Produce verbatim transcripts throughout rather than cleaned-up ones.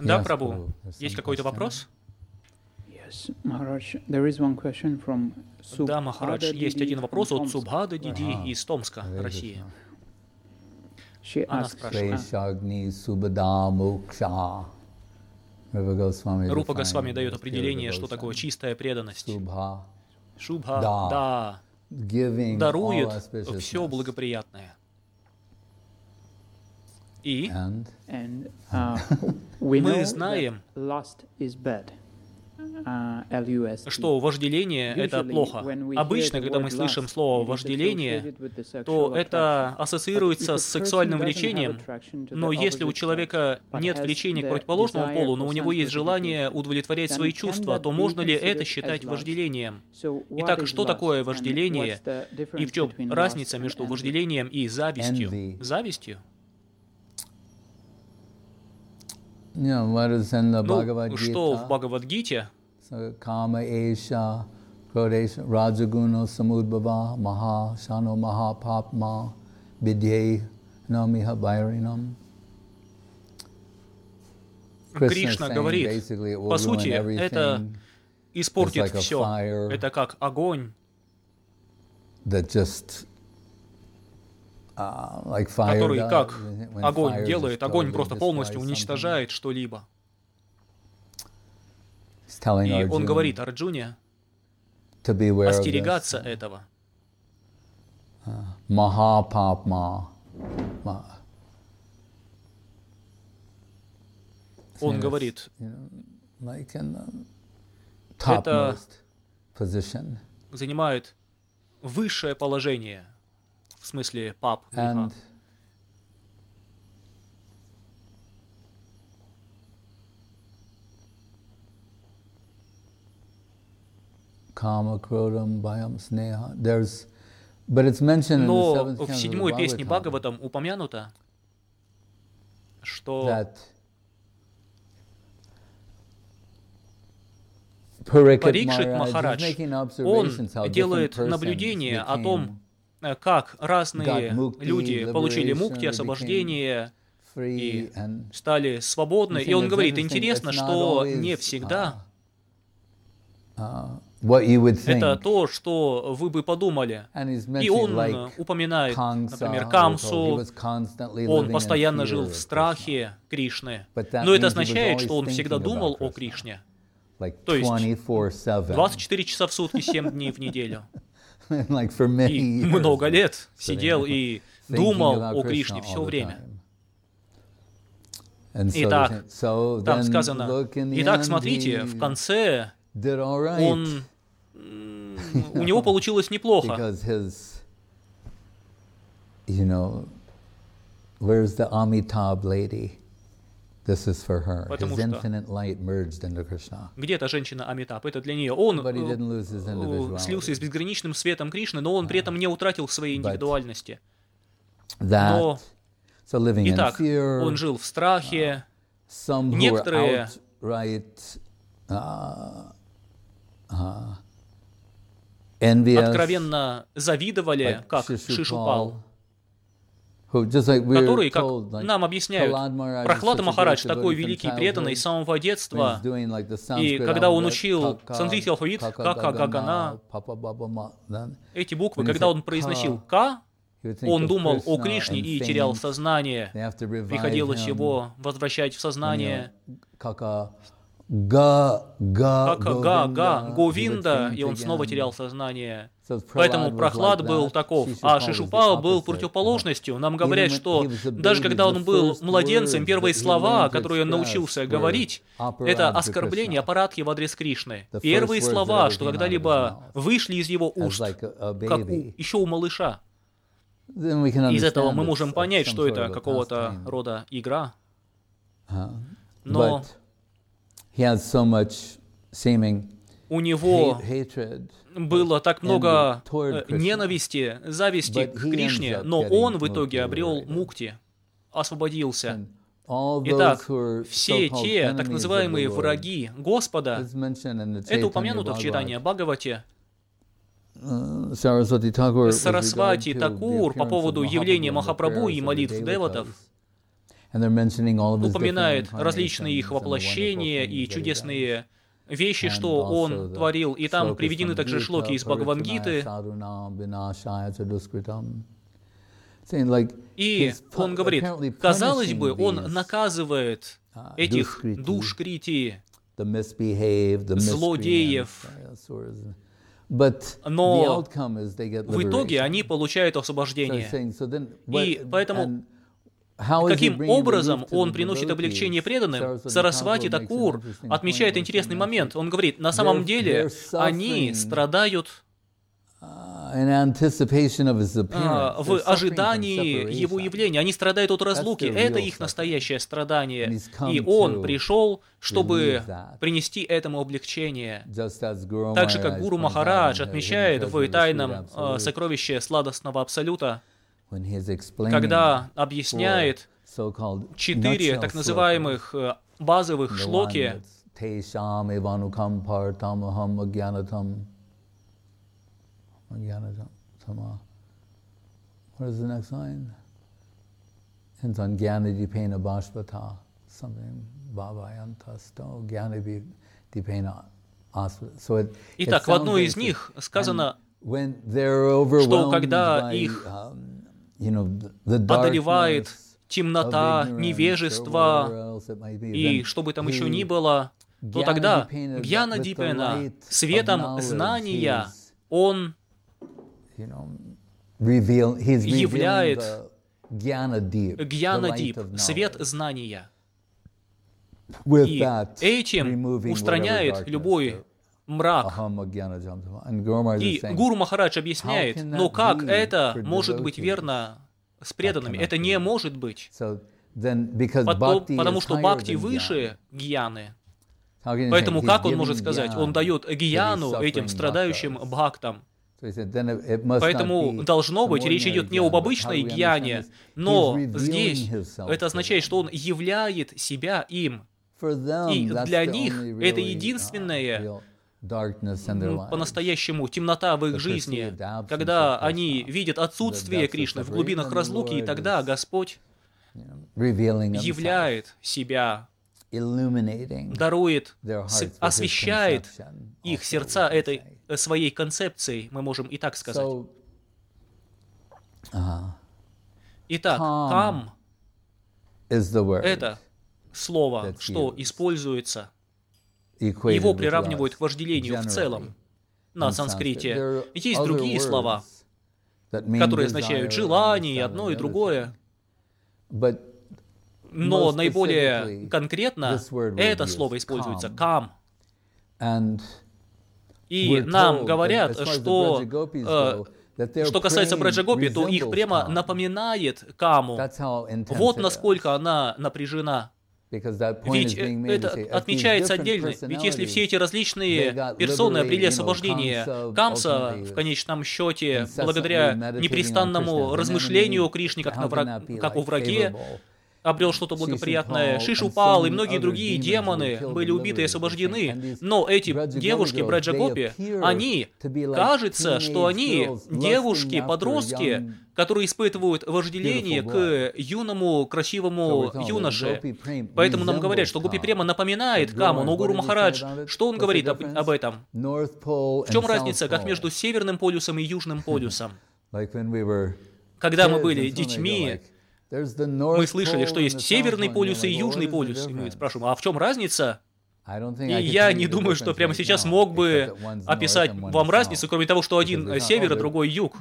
Да, Прабху, есть какой-то вопрос? Да, Махарадж, есть один вопрос от Субхада Диди из Томска, Россия. Она спрашивает. Рупа Госвами дает определение, что такое чистая преданность. Шубха, да, дарует все благоприятное. И мы знаем, что вожделение — это плохо. Обычно, когда мы слышим слово «вожделение», то это ассоциируется с сексуальным влечением, но если у человека нет влечения к противоположному полу, но у него есть желание удовлетворять свои чувства, то можно ли это считать вожделением? Итак, что такое вожделение, и в чем разница между вожделением и завистью? Завистью? Ну, что в Бхагавад-гите? Kama esha, krodesha, rajaguna, samudbhava, maha, shano, maha, papma, bidye, namiha, bhairinam. Кришна говорит, по сути, это испортит все. Это как огонь, который как огонь делает, огонь просто полностью уничтожает что-либо. И он говорит Арджуне остерегаться этого. Он говорит, это занимает высшее положение, в смысле пап, греха. Но в седьмой песне Бхагаватам упомянуто, что Парикшит Махарадж, он делает наблюдение о том, как разные люди получили мукти, освобождение и стали свободны. И он говорит, интересно, что не всегда это то, что вы бы подумали. И он упоминает, например, Камсу, он постоянно жил в страхе Кришны. Но это означает, что он всегда думал о Кришне. То есть двадцать четыре часа в сутки, семь дней в неделю. И много лет сидел и думал о Кришне все время. Итак, там сказано, итак, смотрите, в конце он, у него получилось неплохо. Потому что где-то женщина Амитаб, это для нее. Он слился с безграничным светом Кришны, но он при этом не утратил своей индивидуальности. Но, итак, он жил в страхе. Некоторые откровенно завидовали, как Шишупал, который, как нам объясняют, Прахлада Махарадж, такой великий преданный с самого детства, и когда он учил санскритский алфавит, Ка-ка-га-гана, эти буквы, когда он произносил Ка, он думал о Кришне и терял сознание. Приходилось его возвращать в сознание. Га-га-га, Говинда, и он снова терял сознание. Поэтому Прахлад был таков, а Шишупал был противоположностью. Нам говорят, что даже когда он был младенцем, первые слова, которые он научился говорить, это оскорбление, аппаратхи в адрес Кришны. Первые слова, что когда-либо вышли из его уст, как у, еще у малыша. Из этого мы можем понять, что это какого-то рода игра. Но у него было так много ненависти, зависти к Кришне, но он в итоге обрел мукти, освободился. Итак, все те так называемые враги Господа, это упомянуто в читании Бхагавати. Сарасвати Такур по поводу явления Махапрабху и молитв деватов, упоминает различные их воплощения и чудесные вещи, что он творил. И там приведены также шлоки из Бхагавангиты. И он говорит, казалось бы, он наказывает этих душкрити, злодеев, но в итоге они получают освобождение. И поэтому каким образом он приносит облегчение преданным? Сарасвати Такур отмечает интересный момент. Он говорит, на самом деле они страдают в ожидании его явления. Они страдают от разлуки. Это их настоящее страдание. И он пришел, чтобы принести этому облегчение. Так же, как Гуру Махарадж отмечает в тайном э, сокровище сладостного Абсолюта, когда объясняет четыре так называемых э, базовых шлоки, What is the next line? It's on Gyanadipena Bhashvata, something Bhavayantasto, Gyanadipena Asvata. So it, Итак, в одной из них сказано, что когда их одолевает темнота, невежество, и что бы там еще ни было, то тогда Гьяна-дипена, светом знания, он являет Гьяна-дип, свет знания. И этим устраняет любой мрак. И Гуру Махарадж объясняет, но как это может быть верно с преданными? Это не может быть. Потому что бхакти выше гьяны. Поэтому как он может сказать? Он дает гьяну этим страдающим бхактам. Поэтому, должно быть, речь идет не об обычной гьяне, но здесь это означает, что он являет себя им. И для них это единственное по-настоящему темнота в их жизни, когда они видят отсутствие Кришны в глубинах разлуки, и тогда Господь являет себя, дарует, освещает их сердца этой своей концепцией, мы можем и так сказать. Итак, кам — это слово, что используется, его приравнивают к вожделению в целом на санскрите. Есть другие слова, которые означают желание, и одно и другое. Но наиболее конкретно это слово используется «кам». И нам говорят, что, э, что касается Браджагопи, то их прямо напоминает каму. Вот насколько она напряжена. Ведь это отмечается отдельно. Ведь если все эти различные персоны обрели освобождение, Камса, в конечном счете, благодаря непрестанному размышлению о Кришне как, на враг, как о враге, обрел что-то благоприятное. Шишупал и многие другие демоны были убиты и освобождены. Но эти девушки, Браджагопи, они, кажется, что они девушки, подростки, которые испытывают вожделение к юному, красивому юноше. Поэтому нам говорят, что Гопи Према напоминает Каму, но Гуру Махарадж, что он говорит об, об этом? В чем разница, как между Северным полюсом и Южным полюсом? Когда мы были детьми, мы слышали, что есть Северный полюс и Южный полюс. И мы спрашиваем, а в чем разница? И я не думаю, что прямо сейчас мог бы описать вам разницу, кроме того, что один север, а другой юг.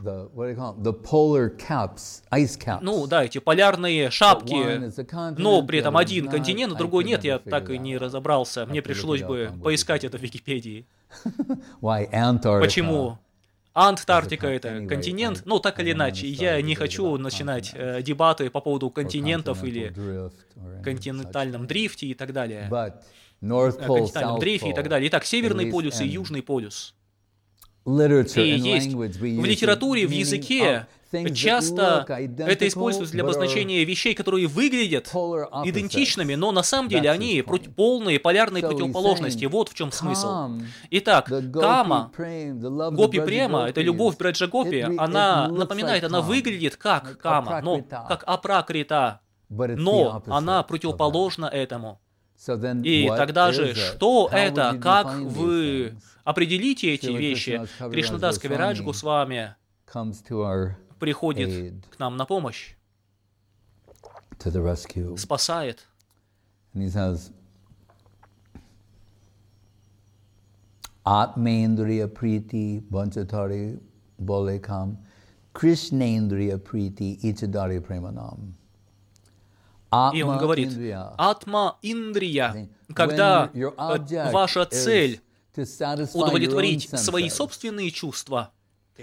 Ну да, эти полярные шапки, но при этом один континент, а другой нет, я так и не разобрался. Мне пришлось бы поискать это в Википедии. Почему? Антарктика — это континент, ну так или иначе, я не хочу начинать э, дебаты по поводу континентов или континентальном дрифте и так далее. Континентальном дрейфе и так далее. Итак, Северный полюс и Южный полюс. И есть в литературе, в языке часто это используется для обозначения вещей, которые выглядят идентичными, но на самом деле они полные полярные противоположности. Вот в чем смысл. Итак, Кама, Гопи Према, это любовь Браджагопи, она напоминает, она выглядит как Кама, но как Апракрита. но она противоположна этому. И тогда же, что это, как вы определите эти вещи? Кришнадас Кавирадж Госвами приходит к нам на помощь, спасает. Atmendriya priti banchatari bolekam Krishnendriya priti ichadari premanam. И он говорит, атма индрия, когда ваша цель удовлетворить свои собственные чувства,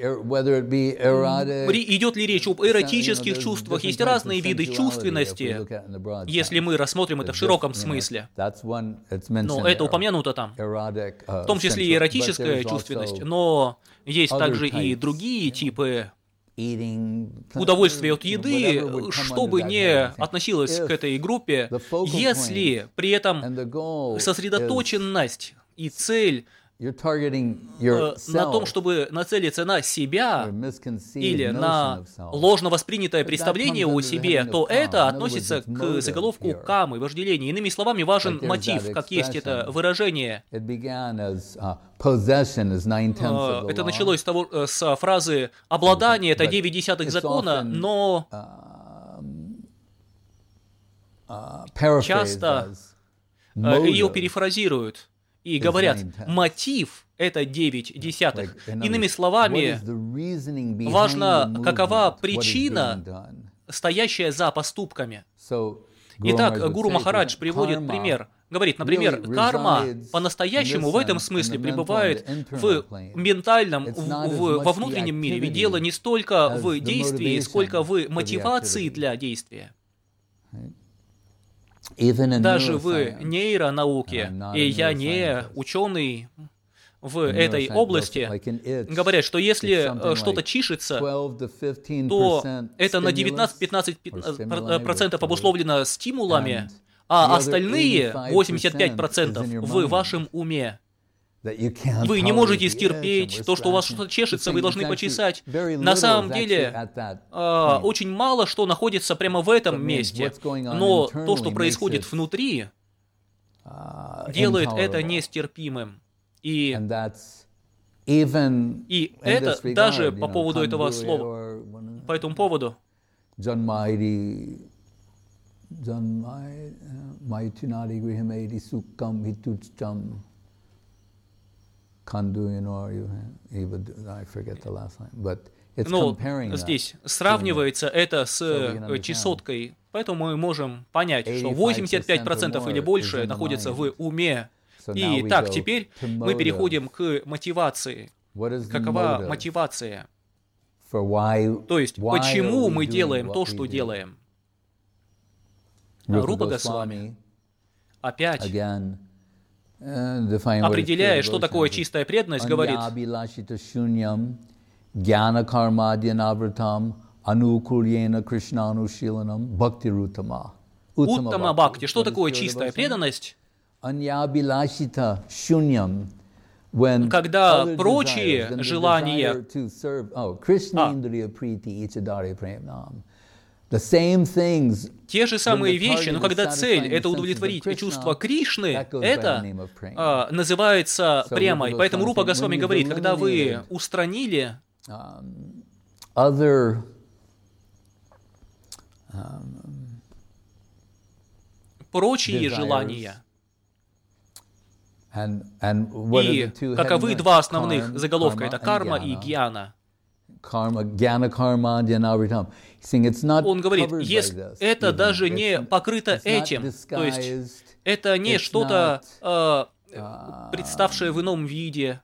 идет ли речь об эротических чувствах, есть разные виды чувственности, если мы рассмотрим это в широком смысле. Но это упомянуто там, в том числе и эротическая чувственность, но есть также и другие типы удовольствие от еды, что бы ни относилось к этой группе, если при этом сосредоточенность и цель на том, чтобы нацелиться на себя или на ложно воспринятое представление о себе, то это относится к заголовку камы, вожделения. Иными словами, важен мотив, как есть это выражение. Это началось с, того, с фразы «обладание» — это девять десятых закона, но часто ее перефразируют и говорят, мотив — это девять десятых. Иными словами, важно, какова причина, стоящая за поступками. Итак, Гуру Махарадж приводит пример. Говорит, например, карма по-настоящему в этом смысле пребывает в ментальном, в, в, во внутреннем мире. Ведь дело не столько в действии, сколько в мотивации для действия. Даже в нейронауке, и я не ученый в этой области, говорят, что если что-то чишется, то это на девятнадцать-пятнадцать процентов обусловлено стимулами, а остальные восемьдесят пять процентов в вашем уме. Вы не можете стерпеть то, что у вас что-то чешется, вы должны почесать. На самом деле, э, очень мало что находится прямо в этом месте, но то, что происходит внутри, делает это нестерпимым. И, и это даже по поводу этого слова, по этому поводу. Ну, здесь сравнивается это с чесоткой, поэтому мы можем понять, что восемьдесят пять процентов или больше находится в уме. И так, теперь мы переходим к мотивации. Какова мотивация? То есть, почему мы делаем то, что делаем? Рупа Госвами опять, определяя, что такое чистая преданность, говорит, Уттама Бхакти. Что такое чистая преданность? Когда прочие желания, а, те же самые вещи, но когда цель — это удовлетворить чувство Кришны, это а, называется премой. Поэтому Рупа Госвами говорит, когда вы устранили прочие желания, и каковы два основных заголовка, это карма и гьяна. Он говорит, если это даже не покрыто этим, то есть это не что-то, э, представшее в ином виде,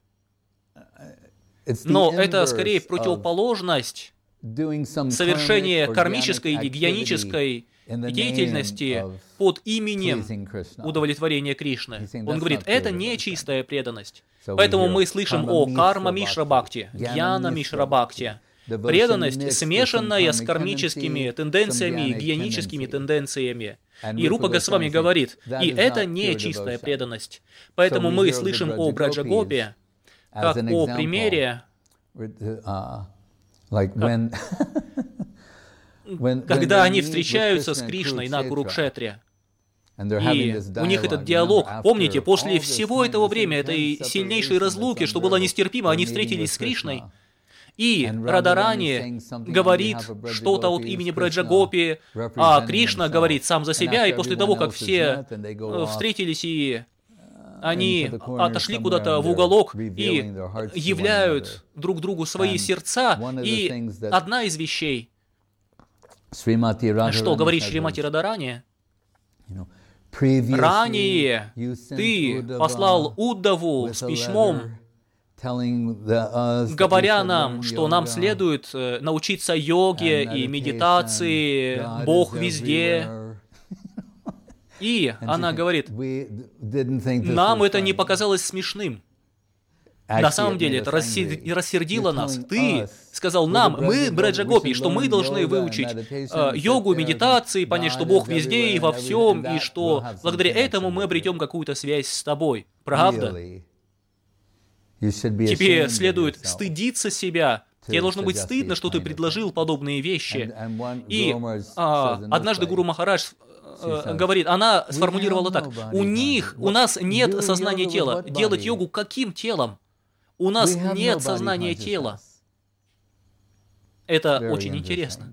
но это скорее противоположность совершения кармической или гьянической деятельности под именем удовлетворения Кришны. Он говорит, это не чистая преданность. Поэтому мы слышим о карма Мишра Бхакти, гьяна Мишра Бхакти. Преданность, смешанная с кармическими тенденциями и гьяническими тенденциями. И Рупа Госвами говорит, и это не чистая преданность. Поэтому мы слышим о Браджагопе как о примере, когда они встречаются с Кришной на Курукшетре. И у них этот диалог, помните, после всего этого времени, этой сильнейшей разлуки, что было нестерпимо, они встретились с Кришной, и Радарани говорит что-то от имени Браджагопи, а Кришна говорит сам за себя, и после того, как все встретились и они отошли куда-то в уголок и являют друг другу свои сердца, и одна из вещей, что говорит Шримати Радарани, ранее ты послал Уддаву с письмом, говоря нам, что нам следует научиться йоге и медитации, Бог везде. И она говорит, нам это не показалось смешным. На самом деле это рассердило нас. Ты сказал нам, мы, Браджагопи, что мы должны выучить э, йогу, медитации, понять, что Бог везде и во всем, и что благодаря этому мы обретем какую-то связь с тобой. Правда? Тебе следует стыдиться себя. Тебе должно быть стыдно, что ты предложил подобные вещи. И а, однажды Гуру Махарадж э, говорит, она сформулировала так, у них, у нас нет сознания тела. Делать йогу каким телом? У нас нет сознания тела. Это очень интересно.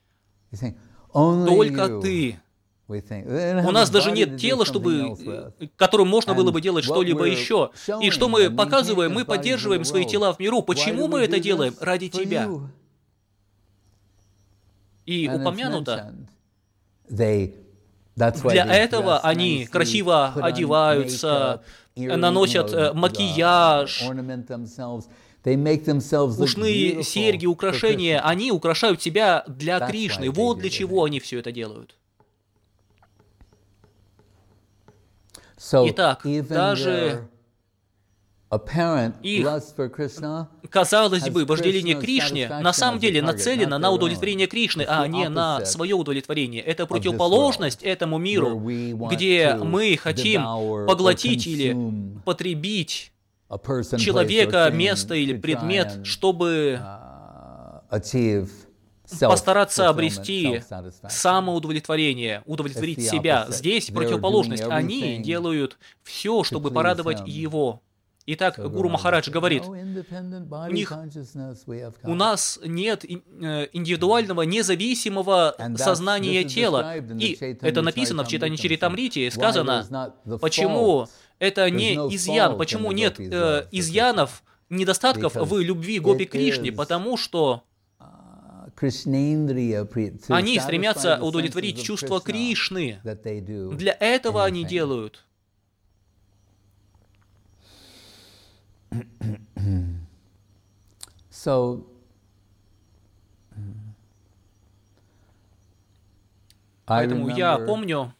Только ты. У нас даже нет тела, чтобы, которым можно было бы делать что-либо еще. И что мы показываем, мы поддерживаем свои тела в миру. Почему мы это делаем? Ради тебя. И упомянуто, для этого они красиво одеваются, наносят макияж, ушные серьги, украшения. Они украшают себя для Кришны. Вот для чего они все это делают. Итак, даже их, казалось бы, вожделение Кришне на самом деле нацелено на удовлетворение Кришны, а не на свое удовлетворение. Это противоположность этому миру, где мы хотим поглотить или потребить человека, место или предмет, чтобы постараться обрести самоудовлетворение, удовлетворить себя. Здесь противоположность. Они делают все, чтобы порадовать его. Итак, Гуру Махарадж говорит, у них, у нас нет индивидуального, независимого сознания тела. И это написано в Чайтанья Чаритамрите, сказано, почему это не изъян, почему нет э, изъянов, недостатков в любви Гопи к Кришне, потому что они стремятся удовлетворить чувство Кришны. Для этого они делают. Поэтому я помню,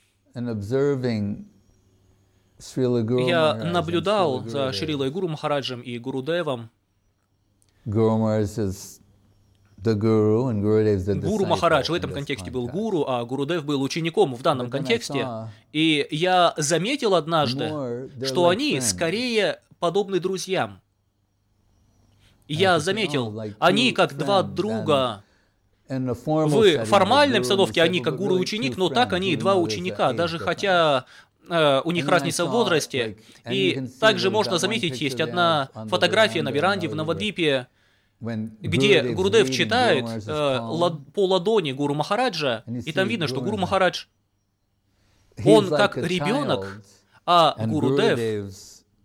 я наблюдал за Шрилой Гуру Махараджем и Гурудевом. Гуру Махарадж в этом контексте был гуру, а Гурудев был учеником в данном контексте. И я заметил однажды, что они скорее подобны друзьям. Я заметил, они как два друга. В формальной обстановке они как гуру и ученик, но так они два ученика, даже хотя э, у них разница в возрасте. И также можно заметить, есть одна фотография на веранде в Навадвипе, где Гурудев читает э, лад, по ладони Гуру Махараджа, и там видно, что Гуру Махарадж, он как ребенок, а Гурудев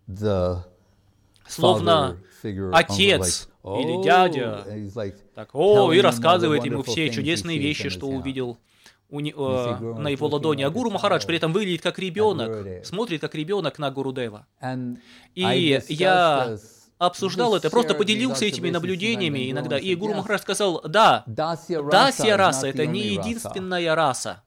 словно отец или дядя. Так, о, и рассказывает ему все чудесные вещи, что увидел у не, э, на его ладони. А Гуру Махарадж при этом выглядит как ребенок, смотрит как ребенок на Гурудева. И я обсуждал это, просто поделился этими наблюдениями иногда. И Гуру Махарадж сказал, да, дасья раса — это не единственная раса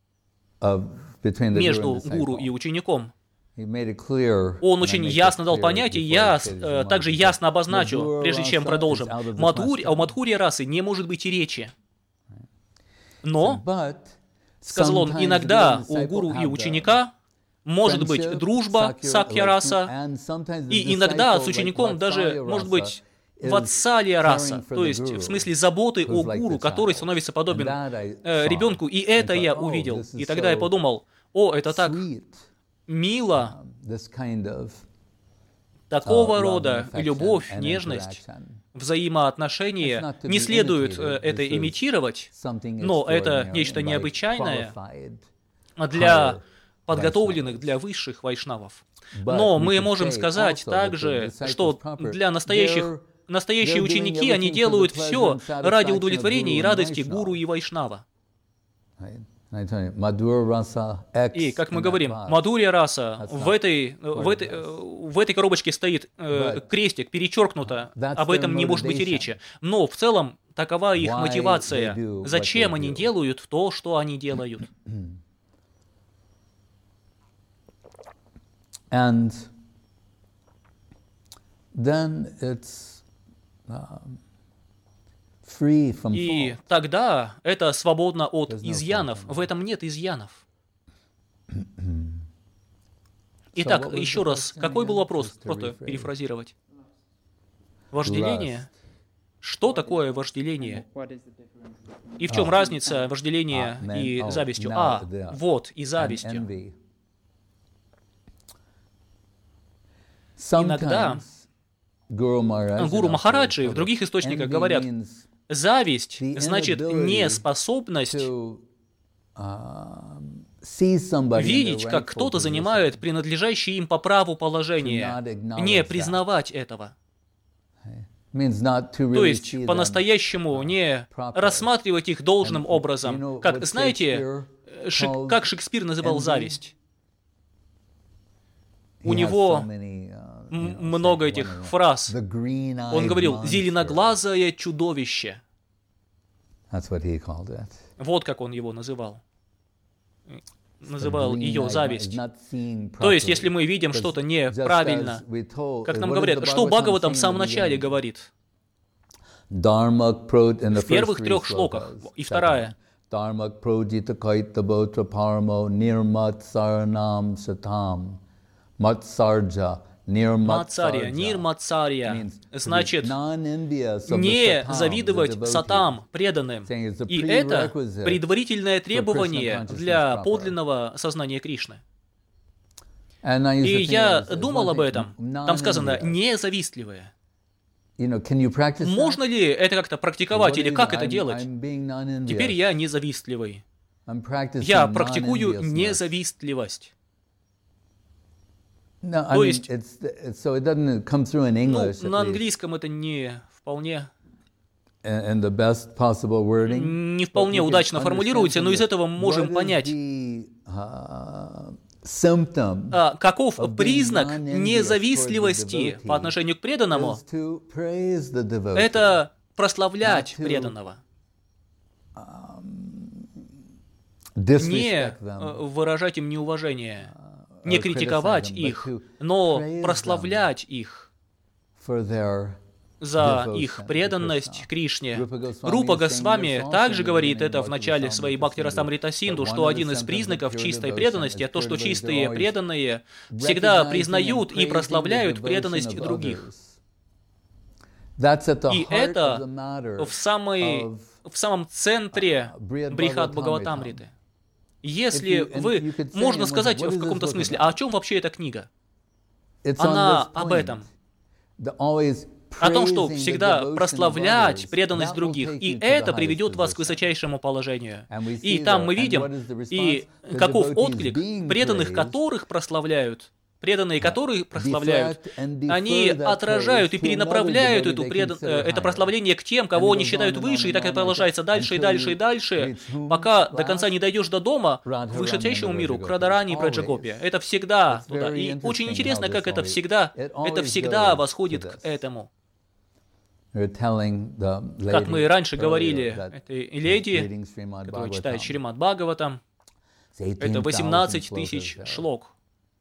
между гуру и учеником. Он очень ясно дал понять, и я э, также ясно обозначу, прежде чем продолжим. Мадхури, а у Мадхурья расы не может быть и речи. Но, сказал он, иногда у гуру и ученика может быть дружба, сакья раса, и иногда с учеником даже может быть ватсалия раса, то есть в смысле заботы о гуру, который становится подобен э, ребенку. И это я увидел. И тогда я подумал, о, это так мило, такого рода любовь, нежность, взаимоотношения. Не следует э, это имитировать, но это нечто необычайное для подготовленных, для высших вайшнавов. Но мы можем сказать также, что для настоящих Настоящие ученики, они делают все ради удовлетворения и радости гуру и вайшнава. И, как мы говорим, Мадхурья раса, в этой, в этой, в этой коробочке стоит э, крестик, перечеркнуто, об этом не может быть и речи. Но в целом такова их мотивация. Зачем они делают то, что они делают? And then it's И тогда это свободно от изъянов. В этом нет изъянов. Итак, еще раз, какой был вопрос? Просто перефразировать. Вожделение? Что такое вожделение? И в чем разница вожделения и завистью? А, вот, и завистью. Иногда Гуру Махараджи в других источниках говорят, зависть значит неспособность видеть, как кто-то занимает принадлежащее им по праву положение, не признавать этого. То есть по-настоящему не рассматривать их должным образом. Как, знаете, Шек, как Шекспир называл зависть? У него много этих фраз. Он говорил «зеленоглазое чудовище». Вот как он его называл. Называл ее зависть. То есть, если мы видим что-то неправильно, как нам говорят, что Бхагаватам в самом начале говорит? В первых трех шлоках. И вторая. Мацарья, нирмацарья, значит, не завидовать сатам, преданным. И это предварительное требование для подлинного сознания Кришны. И я думал об этом. Там сказано «независтливые». Можно ли это как-то практиковать или как это делать? Теперь я независтливый. Я практикую независтливость. No, То I есть, mean, it's, it's, so it doesn't come through in English, ну, на английском это не вполне, in the best possible wording, не вполне удачно формулируется, но из этого мы можем понять, the, uh, symptom а, каков признак независтливости по отношению к преданному. Это прославлять преданного, не выражать им неуважение, не критиковать их, но прославлять их за их преданность Кришне. Рупа Госвами также говорит это в начале своей Бхакти Расамрита Синду, что один из признаков чистой преданности – то, что чистые преданные всегда признают и прославляют преданность других. И это в, самой, в самом центре Брихад Бхагаватамриты. Если вы, можно сказать в каком-то смысле, а о чем вообще эта книга? Она об этом. О том, что всегда прославлять преданность других. И это приведет вас к высочайшему положению. И там мы видим, и каков отклик преданных, которых прославляют. Преданные, которые прославляют, они отражают и перенаправляют эту предан... это прославление к тем, кого они считают выше, и так это продолжается дальше и дальше и дальше, пока до конца не дойдешь до дома, к высочайшему миру, к Радарани и Праджагопе. Это всегда туда. И очень интересно, как это всегда, это всегда восходит к этому. Как мы раньше говорили, этой леди, которая читает Шримад Бхагаватам, это восемнадцать тысяч шлок.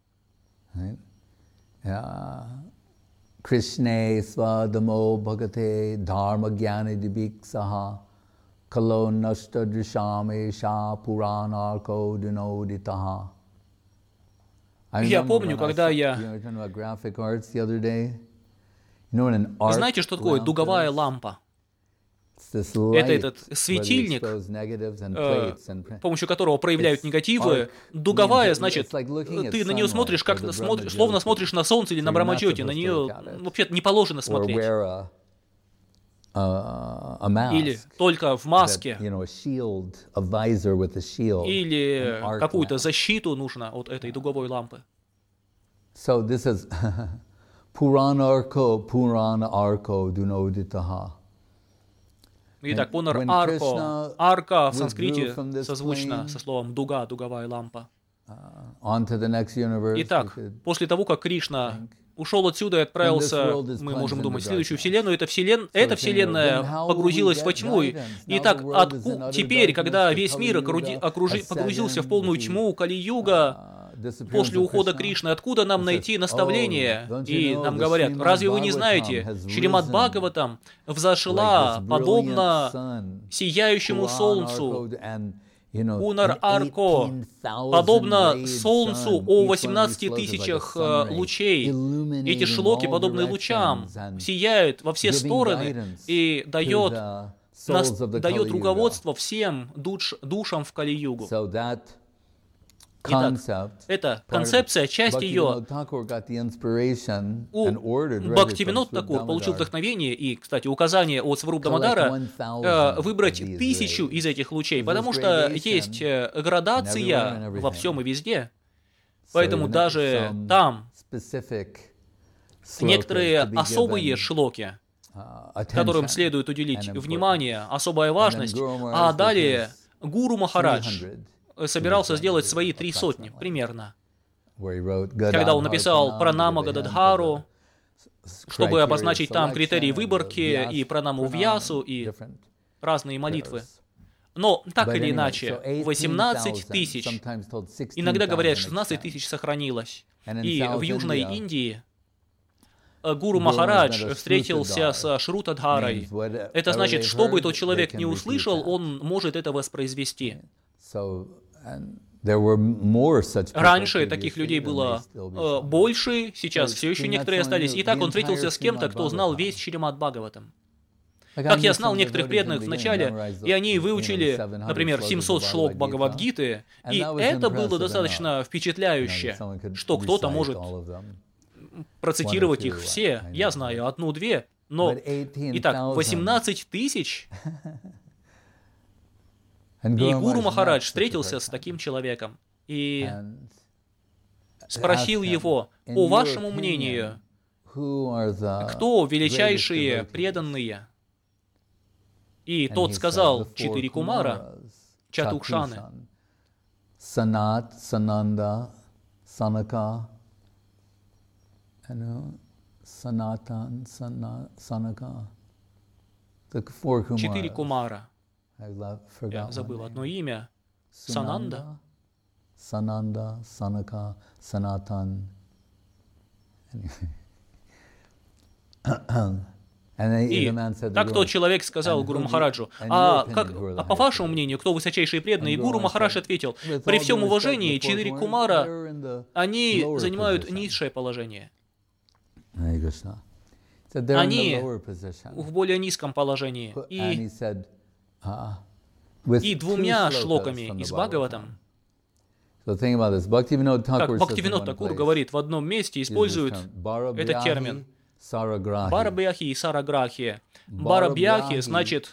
Krishne svadamo bhagate dharma jnana dibiksaha kalo nashta drishame sha puranarko dinoditaha. Я помню, когда я... Знаете, что такое дуговая лампа? Это этот светильник, с помощью которого проявляют негативы. Дуговая, значит, ты на нее смотришь, как смотришь, словно смотришь на солнце или на Брамаджоти. На нее вообще не положено смотреть. Или только в маске. Или какую-то защиту нужно от этой дуговой лампы. Puranarko, Puranarko Dunoditaha. Итак, Пунар Арко. Арка в санскрите созвучна со словом дуга, дуговая лампа. Итак, после того, как Кришна ушел отсюда и отправился, мы можем думать, в следующую вселенную, эта, вселен... эта вселенная погрузилась во тьму. Итак, отку... теперь, когда весь мир окруди... окружи... погрузился в полную тьму Кали-юга, после ухода Кришны, откуда нам найти наставление? И нам говорят, разве вы не знаете, Шримад Бхагаватам взошла подобно сияющему солнцу, Пунар Арко, подобно солнцу о восемнадцати тысячах лучей. Эти шлоки, подобные лучам, сияют во все стороны и дает, нас, дает руководство всем душ, душам в Кали-югу. Итак, эта концепция, часть ее, у Бхактивинод Такур получил вдохновение и, кстати, указание от Сваруб Дамодара э, выбрать тысячу из этих лучей, потому что есть градация во всем и везде. Поэтому даже там некоторые особые шлоки, которым следует уделить внимание, особая важность, а далее Гуру Махарадж собирался сделать свои три сотни, примерно. Когда он написал Пранама Гададхару, чтобы обозначить там критерии выборки, и Пранаму Вьясу, и разные молитвы. Но, так или иначе, восемнадцать тысяч, иногда говорят, шестнадцать тысяч сохранилось. И в Южной Индии Гуру Махарадж встретился с Шрутадхарой. Это значит, что бы тот человек не услышал, он может это воспроизвести. Раньше таких людей было э, больше, сейчас все еще некоторые остались. И так он встретился с кем-то, кто знал весь Шримад Бхагаватам. Как я знал некоторых преданных в начале, и они выучили, например, семьсот шлок Бхагавад-гиты, и это было достаточно впечатляюще, что кто-то может процитировать их все. Я знаю одну-две, но, итак, восемнадцать тысяч... И Гуру Махарадж встретился с таким человеком и спросил его, по вашему мнению, кто величайшие преданные? И тот сказал, четыре кумара, Чатукшаны. Санат, Сананда, Санака, Санатан, Санака. Четыре кумара. Я забыл одно имя. Сананда. Сананда, Санака, Санатан. И так тот человек сказал Гуру Махараджу, а, как, а по вашему мнению, кто высочайшие преданные? И Гуру Махарадж ответил, при всем уважении, четыре кумара, они занимают низшее положение. Они в более низком положении. И И двумя шлоками из Бхагаватам, как Бхактивинод Такур говорит, в одном месте используют этот термин Барабьяхи и Сараграхи. Барабьяхи значит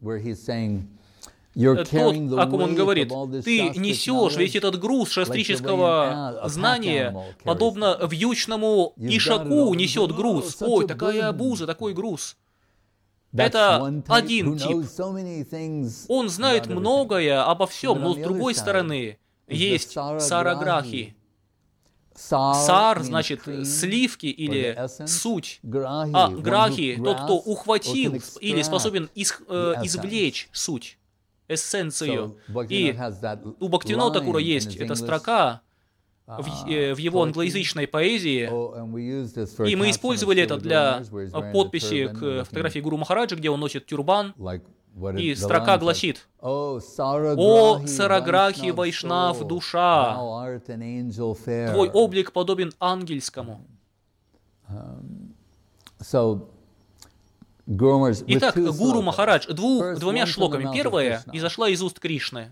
тот, о ком он говорит, ты несешь весь этот груз шастрического знания, подобно вьючному ишаку несет груз. Ой, такая обуза, такой груз. Это один тип. Он знает многое обо всем, но с другой стороны есть сараграхи. Сар значит сливки или суть, а грахи тот, кто ухватил или способен из, э, извлечь суть, эссенцию. И у Бхактивинода Такура есть эта строка в, э, в его англоязычной поэзии, и мы использовали это для подписи к фотографии Гуру Махараджа, где он носит тюрбан, и строка гласит: «О, Сараграхи Вайшнав душа, твой облик подобен ангельскому». Итак, Гуру Махарадж двух, двумя шлоками. Первая изошла из уст Кришны.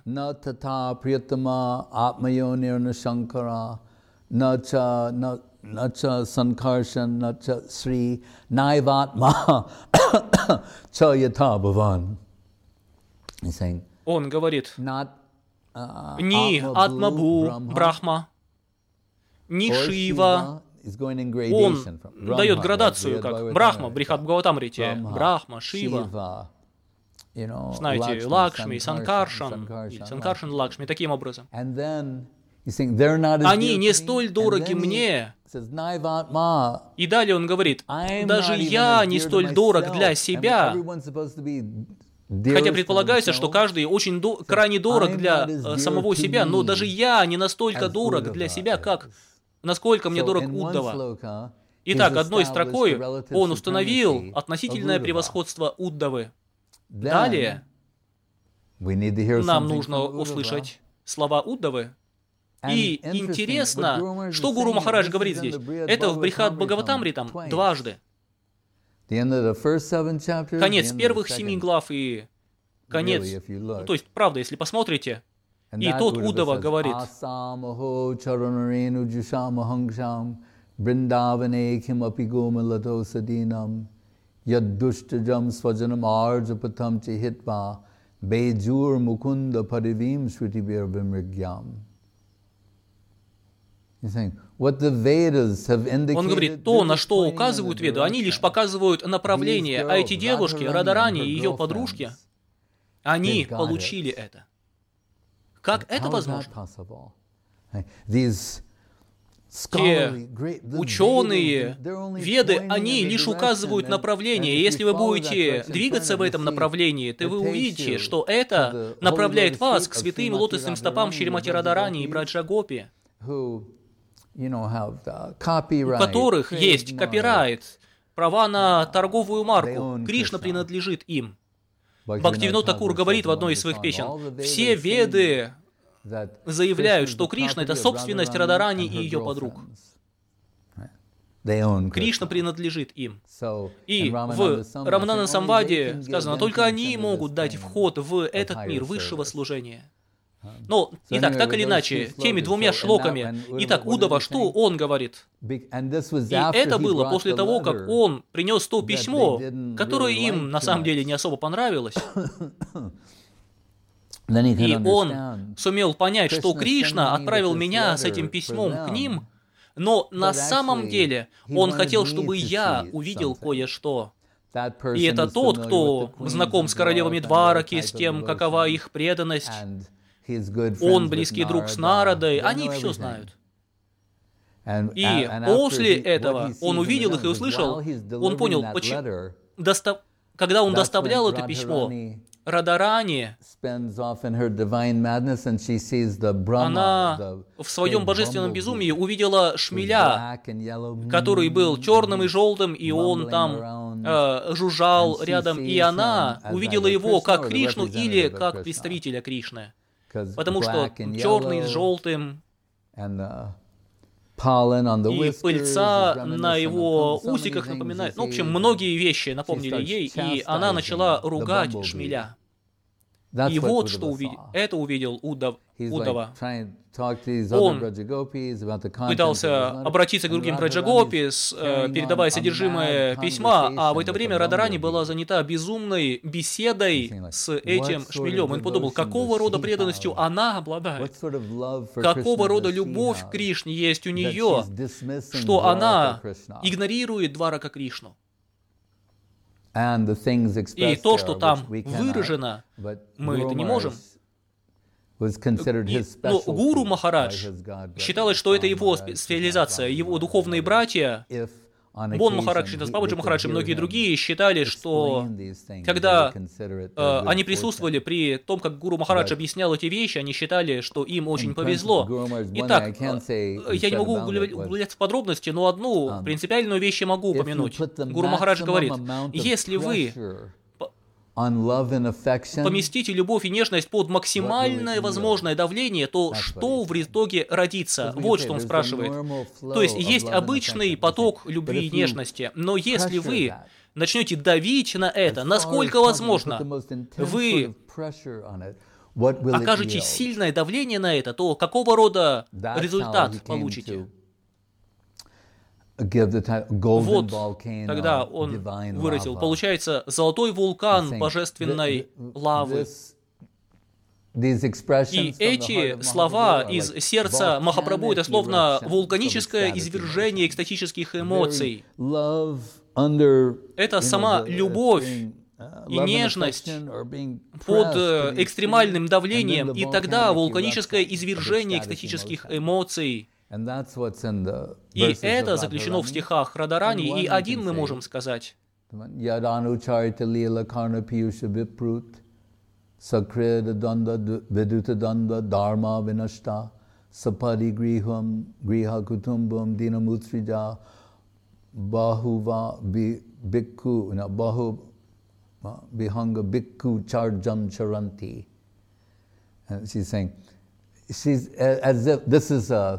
Nacha Sankarshan, Nacha Sri, Naivatma, Chayata Bhavan. He's saying, Он говорит, not, uh, ни Атмабу Брахма, ни Шива. Он дает градацию, как Брахма, Брихат Бхагаватамрите, Брахма, Шива, знаете, Лакшми, Санкаршан, Санкаршан, Лакшми, таким образом. Они не столь дороги мне. И далее он говорит, даже я не столь дорог для себя. Хотя предполагается, что каждый очень до, крайне дорог для э, самого себя, но даже я не настолько дорог для себя, как насколько мне дорог Уддава. Итак, одной строкой он установил относительное превосходство Уддавы. Далее нам нужно услышать слова Уддавы. И интересно, что Гуру Махарадж говорит здесь. Это в Брихат Бхагаватамритам дважды. Конец первых семи глав и конец. Ну, то есть, правда, если посмотрите, и тот Уддава говорит, он говорит, то, на что указывают Веды, они лишь показывают направление, а эти девушки, Радарани и ее подружки, они получили это. Как это возможно? Те ученые, Веды, они лишь указывают направление. И если вы будете двигаться в этом направлении, то вы увидите, что это направляет вас к святым лотосным стопам Шримати Радарани и Браджа Гопи, у которых есть копирайт, права на торговую марку. Кришна принадлежит им. Бхактивинода Такур говорит в одной из своих песен, все Веды заявляют, что Кришна — это собственность Радарани и ее подруг. Кришна принадлежит им. И в Рамананда Самваде сказано, только они могут дать вход в этот мир высшего служения. Но, итак, так или иначе, теми двумя шлоками, итак, Уддава, что он говорит? И это было после того, как он принес то письмо, которое им на самом деле не особо понравилось. И он сумел понять, что Кришна отправил меня с этим письмом к ним, но на самом деле он хотел, чтобы я увидел кое-что. И это тот, кто знаком с королевами Двараки, с тем, какова их преданность. Он близкий друг с Нарадой, они все знают. И после этого он увидел их и услышал, он понял, почему, доста... когда он доставлял это письмо, Радарани, она в своем божественном безумии увидела шмеля, который был черным и желтым, и он там э, жужжал рядом, и она увидела его как Кришну или как представителя Кришны. Потому что черный с желтым, и пыльца на его усиках напоминает. Ну, в общем, многие вещи напомнили ей, и она начала ругать шмеля. И вот что увидел, это увидел Уддав, Уддава. Он пытался обратиться к другим Браджагопи, передавая содержимое письма, а в это время Радарани была занята безумной беседой с этим шмелем. Он подумал, какого рода преданностью она обладает, какого рода любовь к Кришне есть у нее, что она игнорирует Дварака Кришну. И то, что там выражено, мы это не можем. Но Гуру Махарадж считалось, что это его специализация, его духовные братья, Бон Махарадж, Шридас Бабаджи Махарадж и многие другие считали, что когда э, они присутствовали при том, как Гуру Махарадж объяснял эти вещи, они считали, что им очень повезло. Итак, я не могу углубляться в подробности, но одну принципиальную вещь я могу упомянуть. Гуру Махарадж говорит, если вы поместите любовь и нежность под максимальное возможное давление, то что в итоге родится? Вот что он спрашивает. То есть есть обычный поток любви и нежности, но если вы начнете давить на это, насколько возможно, вы окажете сильное давление на это, то какого рода результат получите? Вот тогда он выразил, получается, золотой вулкан божественной лавы. И эти слова из сердца Махапрабху — это словно вулканическое извержение экстатических эмоций. Это сама любовь и нежность под экстремальным давлением, и тогда вулканическое извержение экстатических эмоций. И это заключено в стихах Радарани, и один мы можем сказать. Vihanga bhikkhu charjam charanti. And she's saying, she's as if this is a,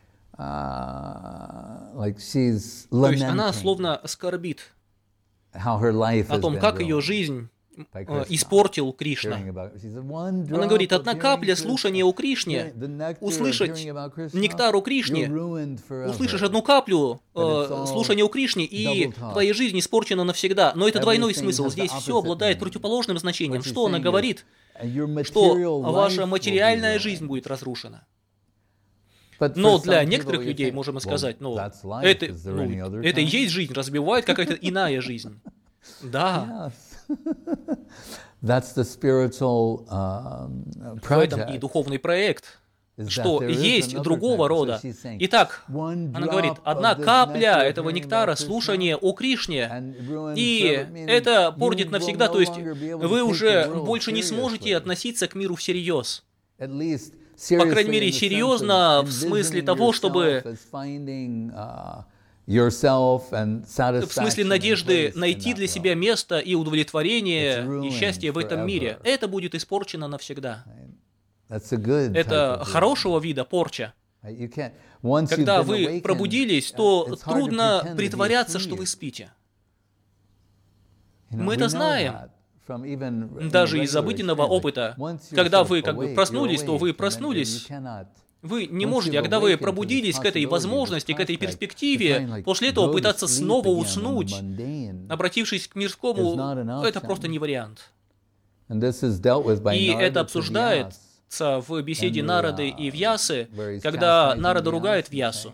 uh, like she's lamenting. То есть она словно скорбит how her life о том, как ее жизнь испортил Кришна. Она говорит, одна капля слушания у Кришне, услышать нектар у Кришне, услышишь одну каплю э, слушания у Кришне, и твоя жизнь испорчена навсегда. Но это двойной смысл. Здесь все обладает противоположным значением. Что она говорит? Что ваша материальная жизнь будет разрушена. Но для некоторых людей, можем сказать, ну, это, ну, это и есть жизнь, разве бывает какая-то иная жизнь? Да. That's the spiritual, um, в этом и духовный проект, что есть другого рода. Итак, она говорит, одна капля этого нектара слушания о Кришне, и это портит навсегда, то есть вы уже больше не сможете относиться к миру всерьез. По крайней мере, серьезно в смысле того, чтобы... в смысле надежды найти для себя место и удовлетворение и счастье в этом мире. Это будет испорчено навсегда. Это хорошего вида порча. Когда вы пробудились, то трудно притворяться, что вы спите. Мы это знаем. Даже из обыденного опыта. Когда вы как бы проснулись, то вы проснулись. Вы не можете, а когда вы пробудились к этой возможности, к этой перспективе, после этого пытаться снова уснуть, обратившись к мирскому, это просто не вариант. И это обсуждается в беседе Нарады и Вьясы, когда Нарада ругает Вьясу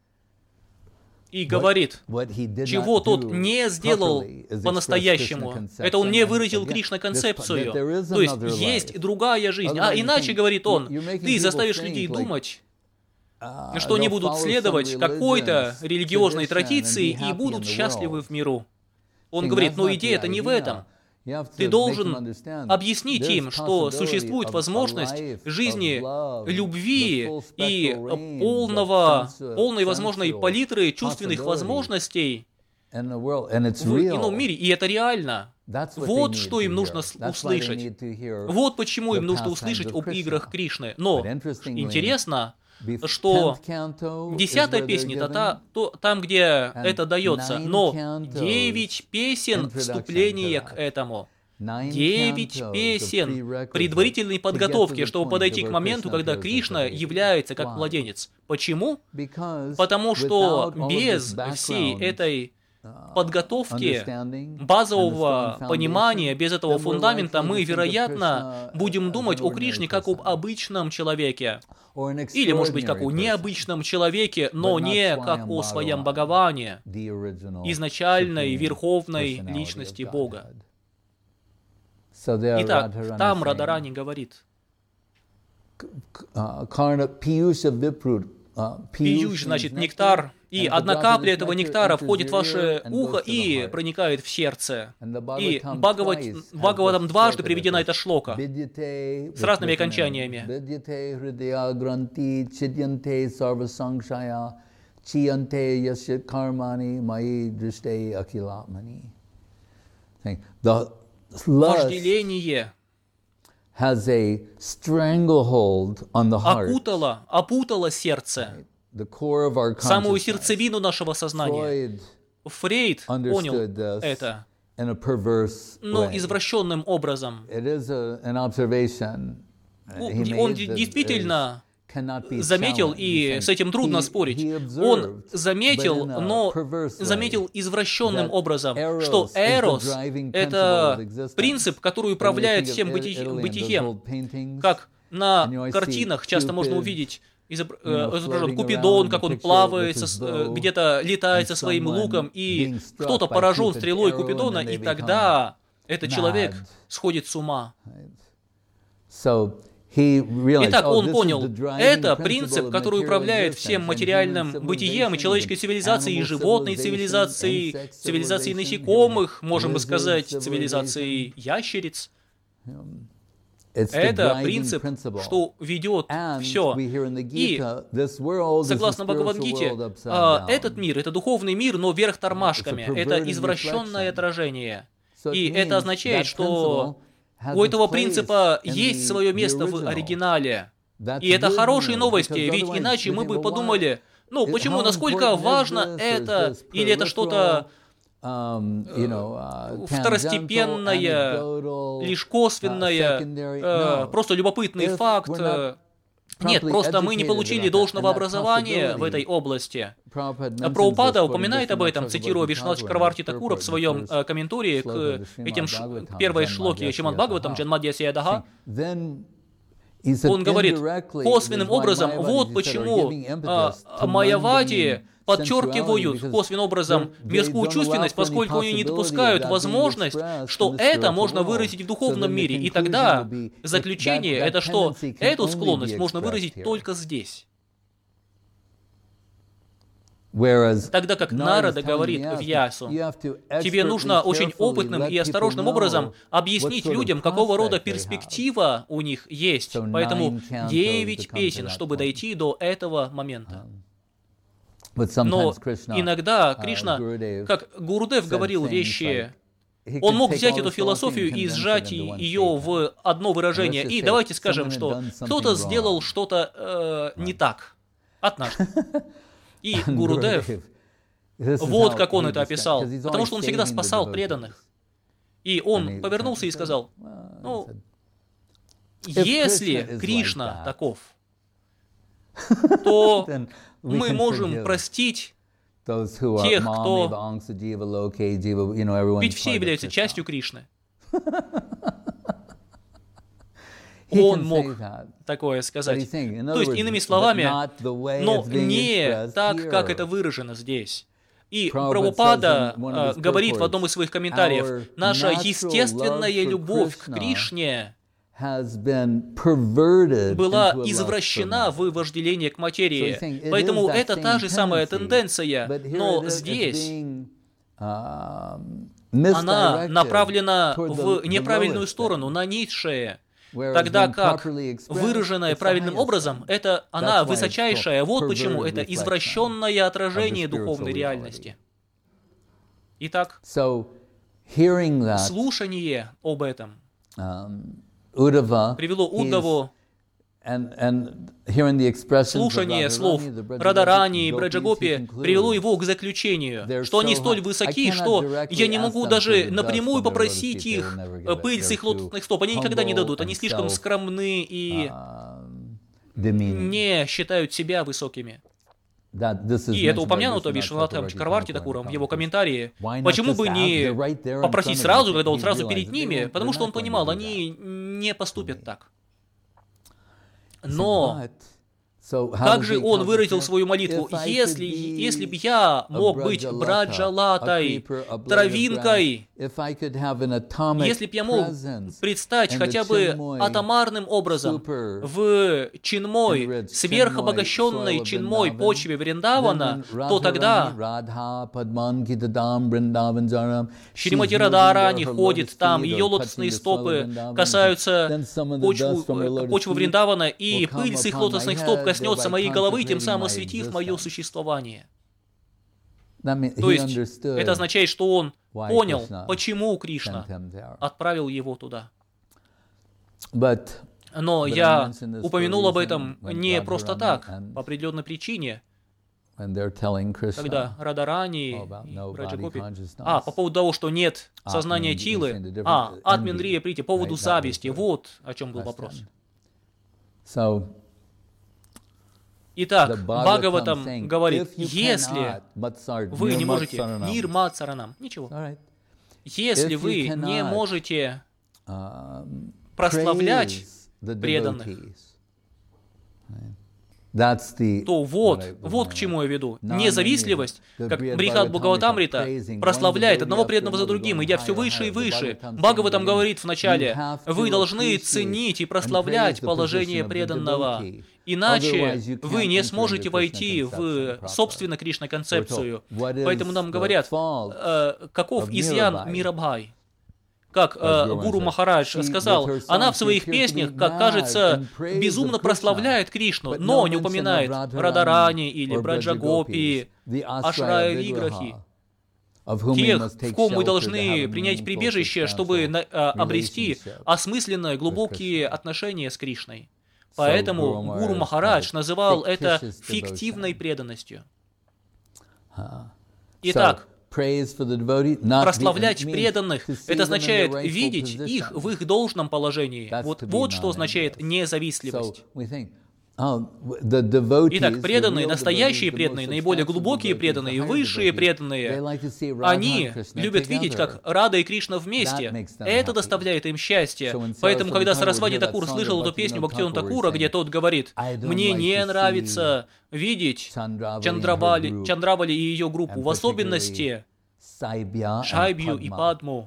и говорит, чего тот не сделал по-настоящему. Это он не выразил Кришна-концепцию. То есть есть другая жизнь. А иначе, говорит он, ты заставишь людей думать, что они будут следовать какой-то религиозной традиции и будут счастливы в миру. Он говорит, но идея-то не в этом. Ты должен объяснить им, что существует возможность жизни, любви и полного, полной возможной палитры чувственных возможностей в ином мире, и это реально. Вот что им нужно услышать. Вот почему им нужно услышать об играх Кришны. Но интересно, что десятая песня, это та, то, там, где это дается, но девять песен вступления к этому. Девять песен предварительной подготовки, чтобы подойти к моменту, когда Кришна является как младенец. Почему? Потому что без всей этой подготовки, базового понимания, без этого фундамента, мы, вероятно, будем думать о Кришне как об обычном человеке. Или, может быть, как о необычном человеке, но не как о своем Бхагаване, изначальной, верховной личности Бога. Итак, там Радарани говорит, пиюш, значит, нектар, и одна капля этого нектара входит в ваше ухо и проникает в сердце. И Бхагават, Бхагаватам дважды приведена эта шлока с разными окончаниями. вожделение has a stranglehold on the heart. Опутало, опутало сердце, The core of our самую consciousness. сердцевину нашего сознания. Freud Фрейд понял understood this это, in a perverse но way. извращенным образом. It is a, an observation he Он made that действительно is, cannot be заметил, challenged. и с этим трудно He- спорить. he observed, Он but заметил, in a но perverse way, заметил извращенным that образом, eros что is the эрос driving — это principle of existence. принцип, который When we управляет think of всем Italy быти- and those бытием. old paintings, Как на and you always see картинах часто можно Cupid, увидеть изобр- you know, э, изображен floating Купидон, around как the он picture плавает, with со- his э, bow, где-то летает со and своим someone луком, и being struck кто-то by поражен Cupid's стрелой arrow, Купидона, and then и they тогда этот mad. человек сходит с ума. So he realized, Итак, oh, он this is понял, the driving это principle принцип, of который material управляет existence всем and материальным human бытием, и civilization, человеческой цивилизацией, и animal животной civilization, цивилизацией, insect цивилизацией civilization, насекомых, можем бы lizard сказать, civilization. цивилизацией ящериц. It's the Это driving принцип, principle. что ведет And все. we hear in the И, Gita, this world is the согласно spiritual Бхагавад-гите, world upside а, down. этот мир — это духовный мир, но вверх тормашками. It's a Это perverted извращенное reflection. отражение. So it И means это означает, that что principle has у a этого place принципа in есть the- свое the место в original. оригинале. That's И это good хорошие news, новости, because ведь otherwise иначе we мы think, бы well, подумали, ну, why- почему, how насколько important is важно this, or is это, this или это что-то um, you know, uh, второстепенное, tangential, лишь anecdotal, косвенное, uh, secondary? э, No. просто любопытный If факт. we're not э, Нет, properly просто мы не educated получили about that, должного and that образования в possibility, этой области. Prabhupada mentions Прабхупада this, упоминает quoting об этом, Vishwanath цитируя Вишванат Chakravarti Чакраварти Thakура Такура в in the своем first э, комментарии к sloka of the этим Srimad ш- Bhagavatam, к первой Janmadhyasya шлоке Шримад Бхагаватам, Yataha. Джанмадьясья Ядага. Then he said, Он говорит indirectly, косвенным this is why образом, Mayavadis, вот he said, are почему giving а, impetus to майявати mundane подчеркивают sensuality, косвенным образом because мирскую they don't чувственность, allow for any поскольку они не possibility допускают of that being возможность, expressed что in the это spiritual можно world. выразить в So духовном then the мире. И conclusion тогда would be, if заключение that- that это, что tendency can эту only склонность be можно expressed выразить here. только здесь. Whereas Тогда как Narada Нарада is telling говорит Vyasa, в Ясу, you have to тебе expertly, нужно очень carefully опытным let и осторожным people образом know объяснить what sort of людям, какого рода prospect they have. перспектива у них есть. So Поэтому nine cantos девять to come to песен, that чтобы point. дойти до этого момента. But Но sometimes Krishna, иногда uh, Кришна, Gurudev как Гурудев said говорил things вещи, like, he он could мог take взять all эту the philosophy философию and и condense it сжать into one ее statement. в одно выражение. And let's just И say, давайте скажем, someone had что done something кто-то wrong. сделал что-то э, не так. Однажды. И And Гурудев, Gurudev, this is вот how как он he это described- описал. 'cause he's Потому always что он всегда saving the спасал devotees. преданных. И And он he повернулся и said, сказал, well, he ну, said, If если Krishna is Кришна like that, таков, то then we мы can можем forgive простить, those who are тех, Mami, кто- Vangsa, Jiva, Loke, Jiva, you know, everyone ведь все part of являются Krishna. частью Кришны. He Он can мог say that. такое But сказать. he's saying, in То other есть, words, иными but словами, not the way но it's being не expressed так, как here. это выражено здесь. И Prabhupada Прабхупада says in one of his э, говорит в purports, одном из своих комментариев, "Our наша natural естественная love for любовь к Krishna Кришне has been perverted была into a lust извращена for в вожделение к материи. So he's saying, it Поэтому is that это та same же самая tendency, тенденция, but here но it is- it's здесь being, um, она misdirected направлена toward the- в the неправильную lowest сторону, thing. на низшее. Whereas Тогда when как properly expressed, выраженное it's the правильным highest образом, thing. это она That's why it's высочайшая. called Вот почему perverted это reflection извращенное отражение of the spiritual духовной reality. реальности. Итак, So, hearing that, слушание об этом um, Uddhava, привело he's- Уддаву, and, and hearing the expressions of слушание Radharani, слов the Brajagopi, Радарани и Gopis, he Браджагопи concludes, привело его к заключению, they're что они so столь high. высоки, I cannot что directly я не ask могу them даже for the dust напрямую from their попросить lotus feet, их they will never give э, it. пыль с They're их лотосных стоп. Они too никогда не humble дадут. Они and слишком self- скромны и um, demeaning. не считают себя высокими. That this is И это mentioned by упомянуто Vishwanath Вишванатхом Chakravarti Чакраварти Thakur in Такуром в the его commentaries. комментарии. Why not Почему just бы ask? не They're right there in попросить front of сразу, him. когда он He сразу realized перед that they ними, won't- потому they're что он not going to понимал, do они не поступят так. that. Но But, so how как does же he он tell выразил the свою молитву? If I could Если, be если бы я a мог быть Brajalata, Браджалатой, a creeper, a blade of травинкой, grass, if I could have an atomic если бы я мог presence предстать in the хотя бы Chinmoy атомарным образом super в чинмой, enriched сверхобогащенной Chinmoy soil of чинмой Vrindavan, почве Вриндавана, then when то тогда Radharani, Radha, Padman, Gitadam, Vrindavan, Jaram, Шримати she's Радарани moving there, her ходит lotus там, feet ее are лотосные touching the soil of стопы Vrindavan, касаются then some of the почву, dust from her lotus почвы feet Вриндавана, и will come пыль с их upon my лотосных стоп head, коснется thereby моей головы, тем consecrating самым my осветив мое existence. существование. То есть это означает, что он понял, почему Кришна отправил его туда. Но я упомянул об этом не просто так, по определенной причине, когда Радарани и Браджагопи... А, по поводу того, что нет сознания Тилы. А, Атминдрия Прити, по поводу зависти. Вот о чем был вопрос. Итак, Бхагаватам говорит, если вы не можете... Нир мат саранам. Ничего. Если вы не можете прославлять преданных, то вот, вот к чему я веду. Независливость, как Брихат Бхагаватамрита, прославляет одного преданного за другим, идя все выше и выше. Бхагаватам говорит вначале, вы должны ценить и прославлять положение преданного, иначе вы не сможете войти в собственно Кришна-концепцию. Поэтому нам говорят, э, каков изъян Мирабхай. Как э, Гуру Махарадж сказал, она в своих песнях, как кажется, безумно прославляет Кришну, но не упоминает Радарани или Браджагопи, Ашрая Виграхи, тех, в ком мы должны принять прибежище, чтобы на, а, обрести осмысленные, глубокие отношения с Кришной. Поэтому Гуру Махарадж называл это фиктивной преданностью. Итак, прославлять преданных, это означает видеть их в их должном положении. Вот, вот что означает независливость. Итак, преданные, настоящие преданные, наиболее глубокие преданные, высшие преданные, они любят видеть, как Рада и Кришна вместе. Это доставляет им счастье. Поэтому, когда Сарасвати Такур слышал эту песню Бхактивинода Такура, где тот говорит, «Мне не нравится видеть Чандравали, Чандравали и ее группу, в особенности Шайбью и Падму,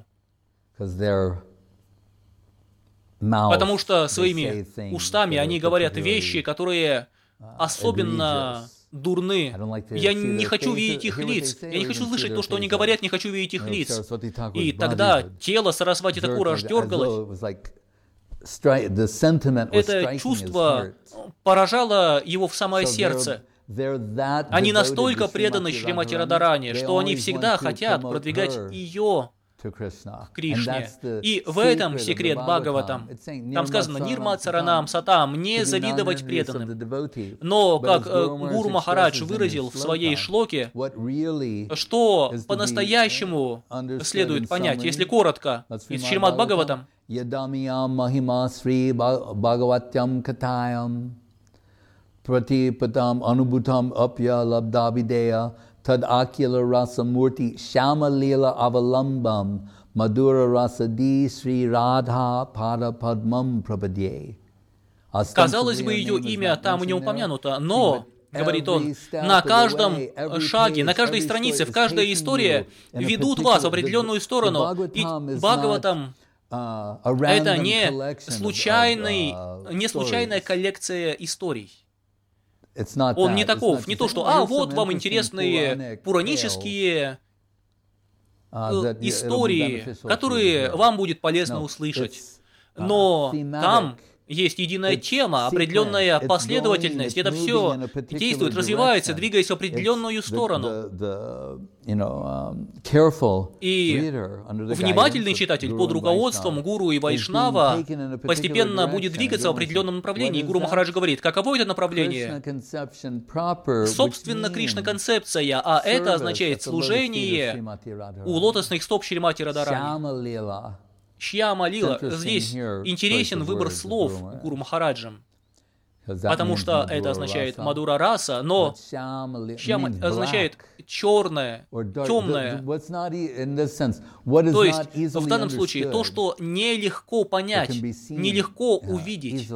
потому что своими устами они говорят вещи, которые особенно дурны. Я не хочу видеть их лиц. Я не хочу слышать то, что они говорят, не хочу видеть их лиц». И тогда тело Сарасвати Такура аж дергалось. Это чувство поражало его в самое сердце. Они настолько преданы Шримати Радарани, что они всегда хотят продвигать ее к Кришне. И в этом секрет Бхагаватам. Там сказано «Нирмат саранам сатам», не завидовать преданным. Но, как Гуру Махарадж выразил в своей шлоке, что по-настоящему следует понять, если коротко, из Шримад Бхагаватам, Pratipattam anubhutam apya labdavideya tad akila rasa murti shama lila avalambam madura rasa di sri radha pada padmam prabhadye. Казалось бы, ее имя там не упомянуто, но, говорит он, на каждом шаге, на каждой странице, в каждой истории ведут вас в определенную сторону. И Бхагаватам это не случайный, не случайная коллекция историй. Он не таков, не то, что «а, вот вам интересные пуранические истории, которые вам будет полезно услышать». Но там есть единая тема, определенная последовательность. Это все действует, развивается, двигаясь в определенную сторону. И внимательный читатель под руководством гуру и вайшнава постепенно будет двигаться в определенном направлении. И Гуру Махарадж говорит, каково это направление? Собственно, Кришна-концепция, а это означает служение у лотосных стоп Шримати Радарани. Шьяма Лила. Здесь интересен выбор слов Гуру Махараджем, потому что это означает Мадура раса, но Шьяма означает черное, темное. То есть, в данном случае, то, что нелегко понять, нелегко увидеть.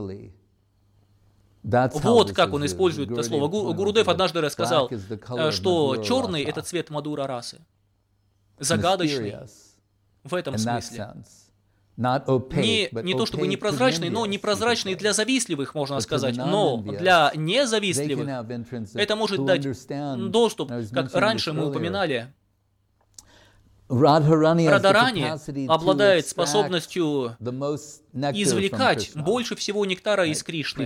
Вот как он использует это слово. Гурудев однажды рассказал, что черный — это цвет Мадура расы. Загадочный в этом смысле. Не, не то чтобы непрозрачный, но непрозрачный для завистливых, можно сказать, но для независтливых это может дать доступ, как раньше мы упоминали. Радхарани обладает способностью извлекать больше всего нектара из Кришны.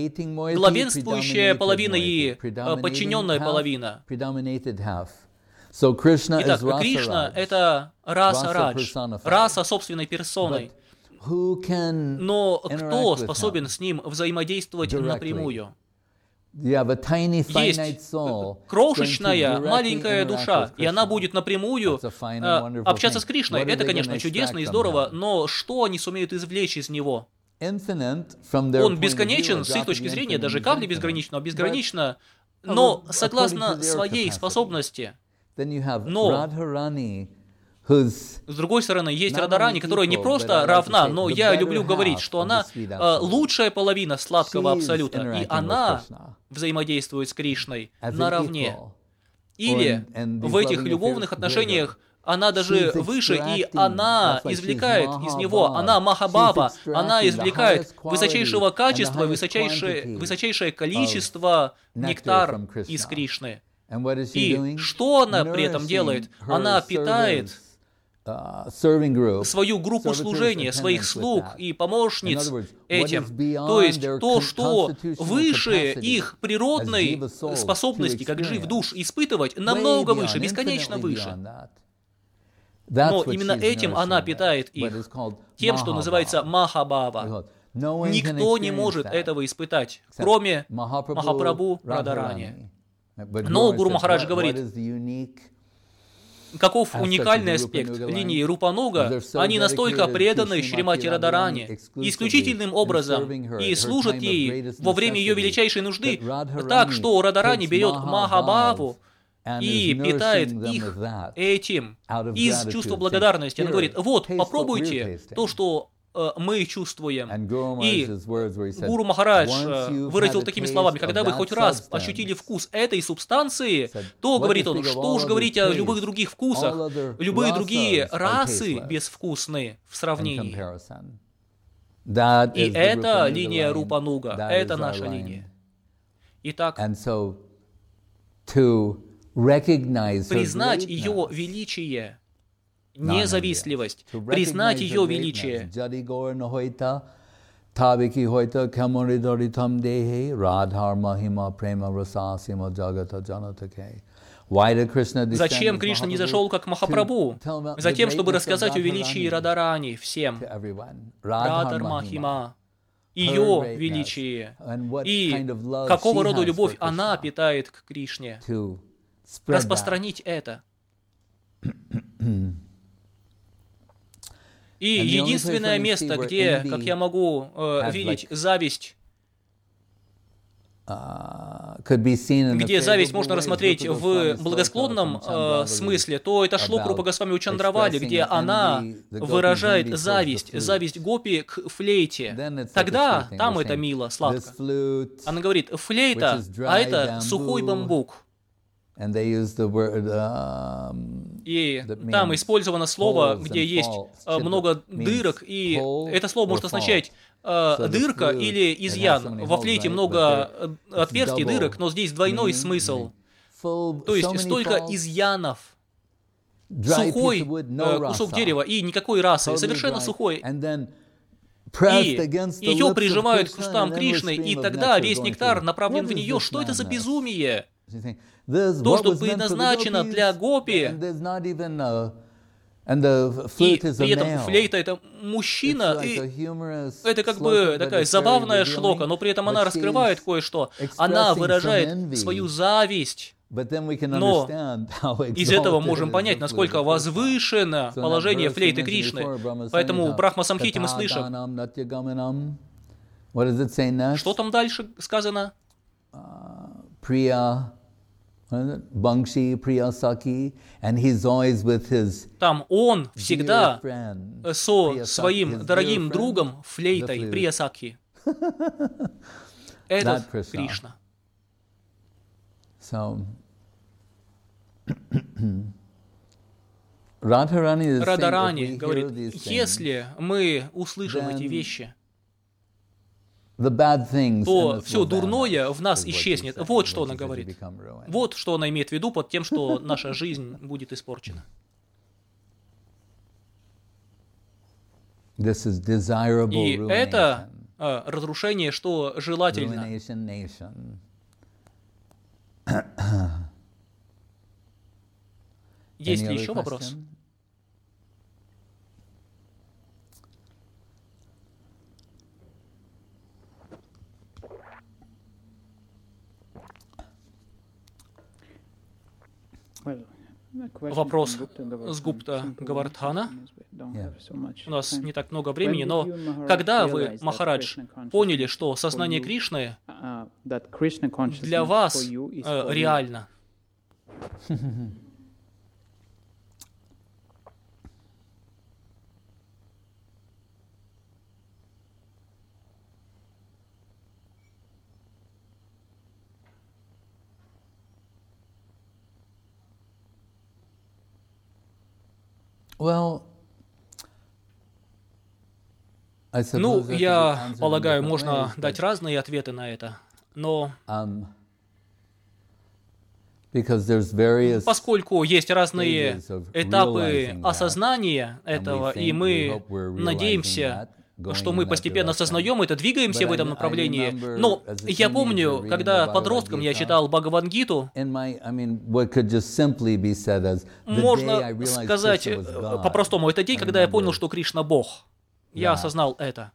Главенствующая половина и подчиненная половина. So Krishna Итак, is Кришна — Rasa это раса Rasa Радж, personified. раса собственной персоной. But who can Но interact кто with способен him с ним взаимодействовать directly? напрямую? You have a tiny, finite Есть soul крошечная, going to directly маленькая interact душа, with и она Krishna. будет напрямую That's a fine and э, wonderful общаться thing. с Кришной. What are Это, they конечно, gonna чудесно и extract from здорово, him? но что они сумеют извлечь из него? Infinite, from their Он point of view, бесконечен a с drop их of точки the зрения, infinite даже is капля infinite. безгранична, But безгранична, но according согласно to their своей capacity. способности. Then you have Но Radharani, who's с другой стороны, есть not Радарани, only которая не equal, but I просто like to равна, say но the я better люблю говорить, half что of она the sweet э, absolute. лучшая половина сладкого She is абсолюта, interacting и with она Krishna взаимодействует с Кришной as an наравне. equal. Или Or in- in these в этих loving любовных affairs отношениях она даже She's выше, и extracting, она that's why she's извлекает из него, Mahabhava. она Махабава, She's она extracting the извлекает highest quality высочайшего and the качества, highest высочайшее, quantity высочайшее количество nectar нектар from Krishna. из Кришны. And what is she И doing? что она при этом Nourishing делает? her Она питает service, uh, serving group, свою группу servitors, служения, своих attendants with слуг that. и In помощниц other words, what этим. is beyond То есть their то, con- что constitutional выше capacity их as природной jiva soul способности, to как жив experience. душ, испытывать, Way намного beyond, выше, бесконечно infinitely выше. beyond that. That's Но what именно she's этим она nourishing with, питает what их, is called тем, что называется Mahabhava. Махабава. No one can Никто не experience может that этого испытать, except кроме Mahaprabhu, Махапрабху Радхарани. Радарани. But Но Guru Гуру says, Махарадж what- говорит, what is the unique каков aspect уникальный of the аспект Rupanuga линии line? Рупануга, They're so они настолько dedicated to преданы Srimati Шримати Radharani Радарани exclusively исключительным in образом serving her и at her служат time of ей greatest во время ее necessity, величайшей нужды, that Radharani так что Радарани takes берет Mahabhav Махабаву and и is питает nourishing them их with that этим out of из gratitude, чувства saying, благодарности. Она "Here, говорит, вот, taste what we're попробуйте tasting." то, что э, мы чувствуем. And Guru И Maharaj's words where he said, Гуру Махарадж "Once э, you've выразил had a такими taste словами, of когда вы that хоть раз substance, ощутили вкус этой субстанции, said, то, what говорит do you он, think of что all уж other говорить о tastes? любых других All вкусах, other любые другие rasas are расы tasteless безвкусны в in сравнении. comparison. That И is the это Rupanuga линия line. Рупануга, That это is our наша line. линия. Итак, And so, to recognize her признать greatness, ее величие, non-envious, независливость, to признать recognize ее her величие, greatness, Jadi Gaur Nahoita, Tabiki Hoita, Kamuridoritam Dehe, Radhar Mahima Prema Rasasima Jagata Janatake. Why did Krishna descend зачем as Кришна не Mahaprabhu? зашел как Махапрабху? To tell about the Затем, чтобы greatness of рассказать о величии Radharani Радарани всем. to everyone. Радар Radhar Mahima. Махима, Her ее greatness, величие, and what и kind of love какого she рода has любовь for она Krishna. питает к Кришне. To spread that. Распространить это. И And the only единственное place where you место, see where где, envy как я могу э, has видеть like- зависть, Uh, could be seen in где the зависть favorable можно way рассмотреть Rupa в Goswami благосклонном Sloka from э, Chandravali смысле, то это шлок about Рупа Госвами у Чандравали, expressing где an она envy, the gopis' выражает envy towards зависть, the flute. зависть гопи к флейте. Then it's like a Тогда sweet thing. там We're это saying, мило, this сладко. flute, Она говорит, флейта, which is dry а это bamboo. сухой бамбук. and they use the word um, И that там means использовано слово, holes где and есть faults. э, Chidra много means дырок, и hole это слово or может означать э, So the дырка flute, или it has so изъян. many Во holes, флейте right? много But э, there- отверстий, it's double дырок, но здесь двойной meaning, смысл. full, То есть so many столько faults, изъянов. dry Сухой piece of wood, э, no кусок rasa, дерева и никакой расы, totally совершенно dry, сухой. and then pressed И against the ее lips of прижимают к Krishna, кустам and endless Кришны, и stream of тогда nectar весь going нектар through. направлен What в is нее. this Что это за madness? безумие? You think, this, То, what что was meant for the предназначено gopis, для гопи, and there's not even a, and the и flute is a при этом male. флейта — это It's мужчина, like a и humorous это как sloka, бы but такая it's very забавная revealing, шлока, но при этом она but раскрывает she's кое-что. Она expressing some выражает envy. свою зависть. But then we can Но understand how из этого exalted можем is понять, the насколько flute of Krishna. возвышено So in that положение verse we флейты mentioned Кришны. before, Brahma Поэтому в Samhita, Брахма Самхите мы слышим. Tatadanam Natyaгаmanam. What does it say next? Что там дальше сказано? Priya, what is it? Bangshi, Priya Saki, and he's always with his Там он всегда dear friend, со Priya Saki, своим his дорогим dear friend, другом the флейтой flute. Приясаки. Этот That Krishna. Кришна. So, Radharani is saying, if Радарани we hear говорит, these things, если мы услышим эти then вещи, the bad things in то us все will дурное vanish, в нас is what she's исчезнет. saying, Вот what что she она says, говорит. you become ruined. Вот что она имеет в виду под тем, что наша жизнь будет испорчена. This is desirable И ruination. это э, разрушение, что желательно. Ruination nation. Есть ли еще вопрос? Вопрос с Гупта Гавардхана. У нас не так много времени, но когда вы, Махарадж, поняли, что сознание Кришны для вас э, реально? Well, ну, я полагаю, можно дать разные ответы на это, но поскольку есть разные этапы осознания этого, и мы надеемся, что мы постепенно осознаем это, двигаемся в этом направлении. Но я помню, когда подростком я читал Бхагавад-гиту, можно сказать по-простому, это день, когда я понял, что Кришна Бог. Я осознал это.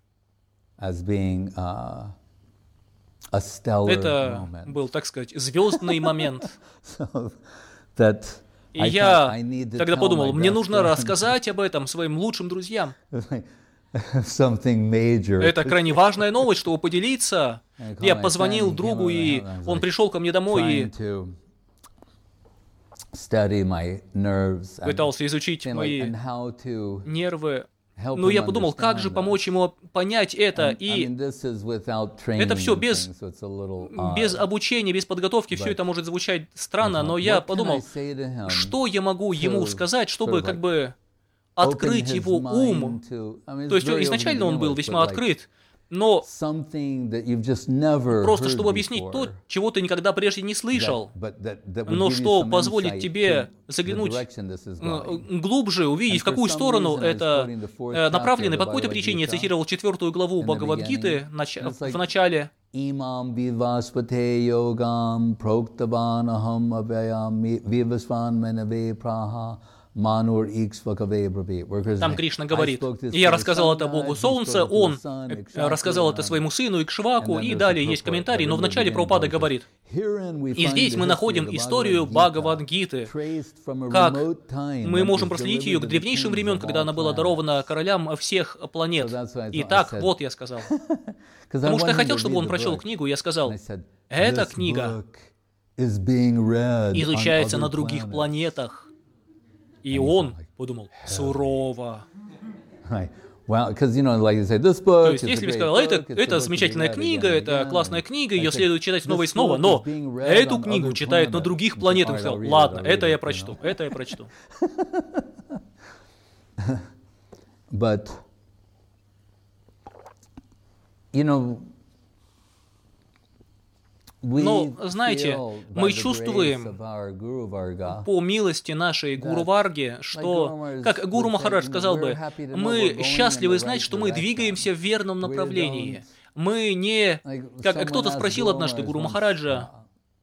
Это был, так сказать, звездный момент. И я тогда подумал, мне нужно рассказать об этом своим лучшим друзьям. Это крайне важная новость, чтобы поделиться. Я позвонил другу, и он пришел ко мне домой и пытался изучить мои нервы. Но я подумал, как же помочь ему понять это, и это все без, без обучения, без подготовки, все это может звучать странно, но я подумал, что я могу ему сказать, чтобы как бы открыть его ум. То есть изначально он был весьма открыт, но просто чтобы объяснить то, чего ты никогда прежде не слышал, но что позволит тебе заглянуть глубже, увидеть, в какую сторону это направлено. По какой-то причине я цитировал четвертую главу Бхагавад-гиты в начале. Там Кришна говорит, и я рассказал это Богу Солнца, он рассказал это своему сыну Икшваку, и далее есть комментарий, но вначале Прабхупада говорит, и здесь мы находим историю Бхагавад-гиты, как мы можем проследить ее к древнейшим времен, когда она была дарована королям всех планет. Итак, вот я сказал. Потому что я хотел, чтобы он прочел книгу, я сказал, эта книга изучается на других планетах. И он подумал, сурово. То есть, если бы сказал, это, это замечательная книга, это классная книга, ее следует читать снова и снова, но эту книгу читают на других планетах, он сказал, ладно, это я прочту, это я прочту. But, you know, но, знаете, мы чувствуем по милости нашей Гуру Варги, что, как Гуру Махарадж сказал бы, мы счастливы знать, что мы двигаемся в верном направлении. Мы не... Как кто-то спросил однажды Гуру Махараджа,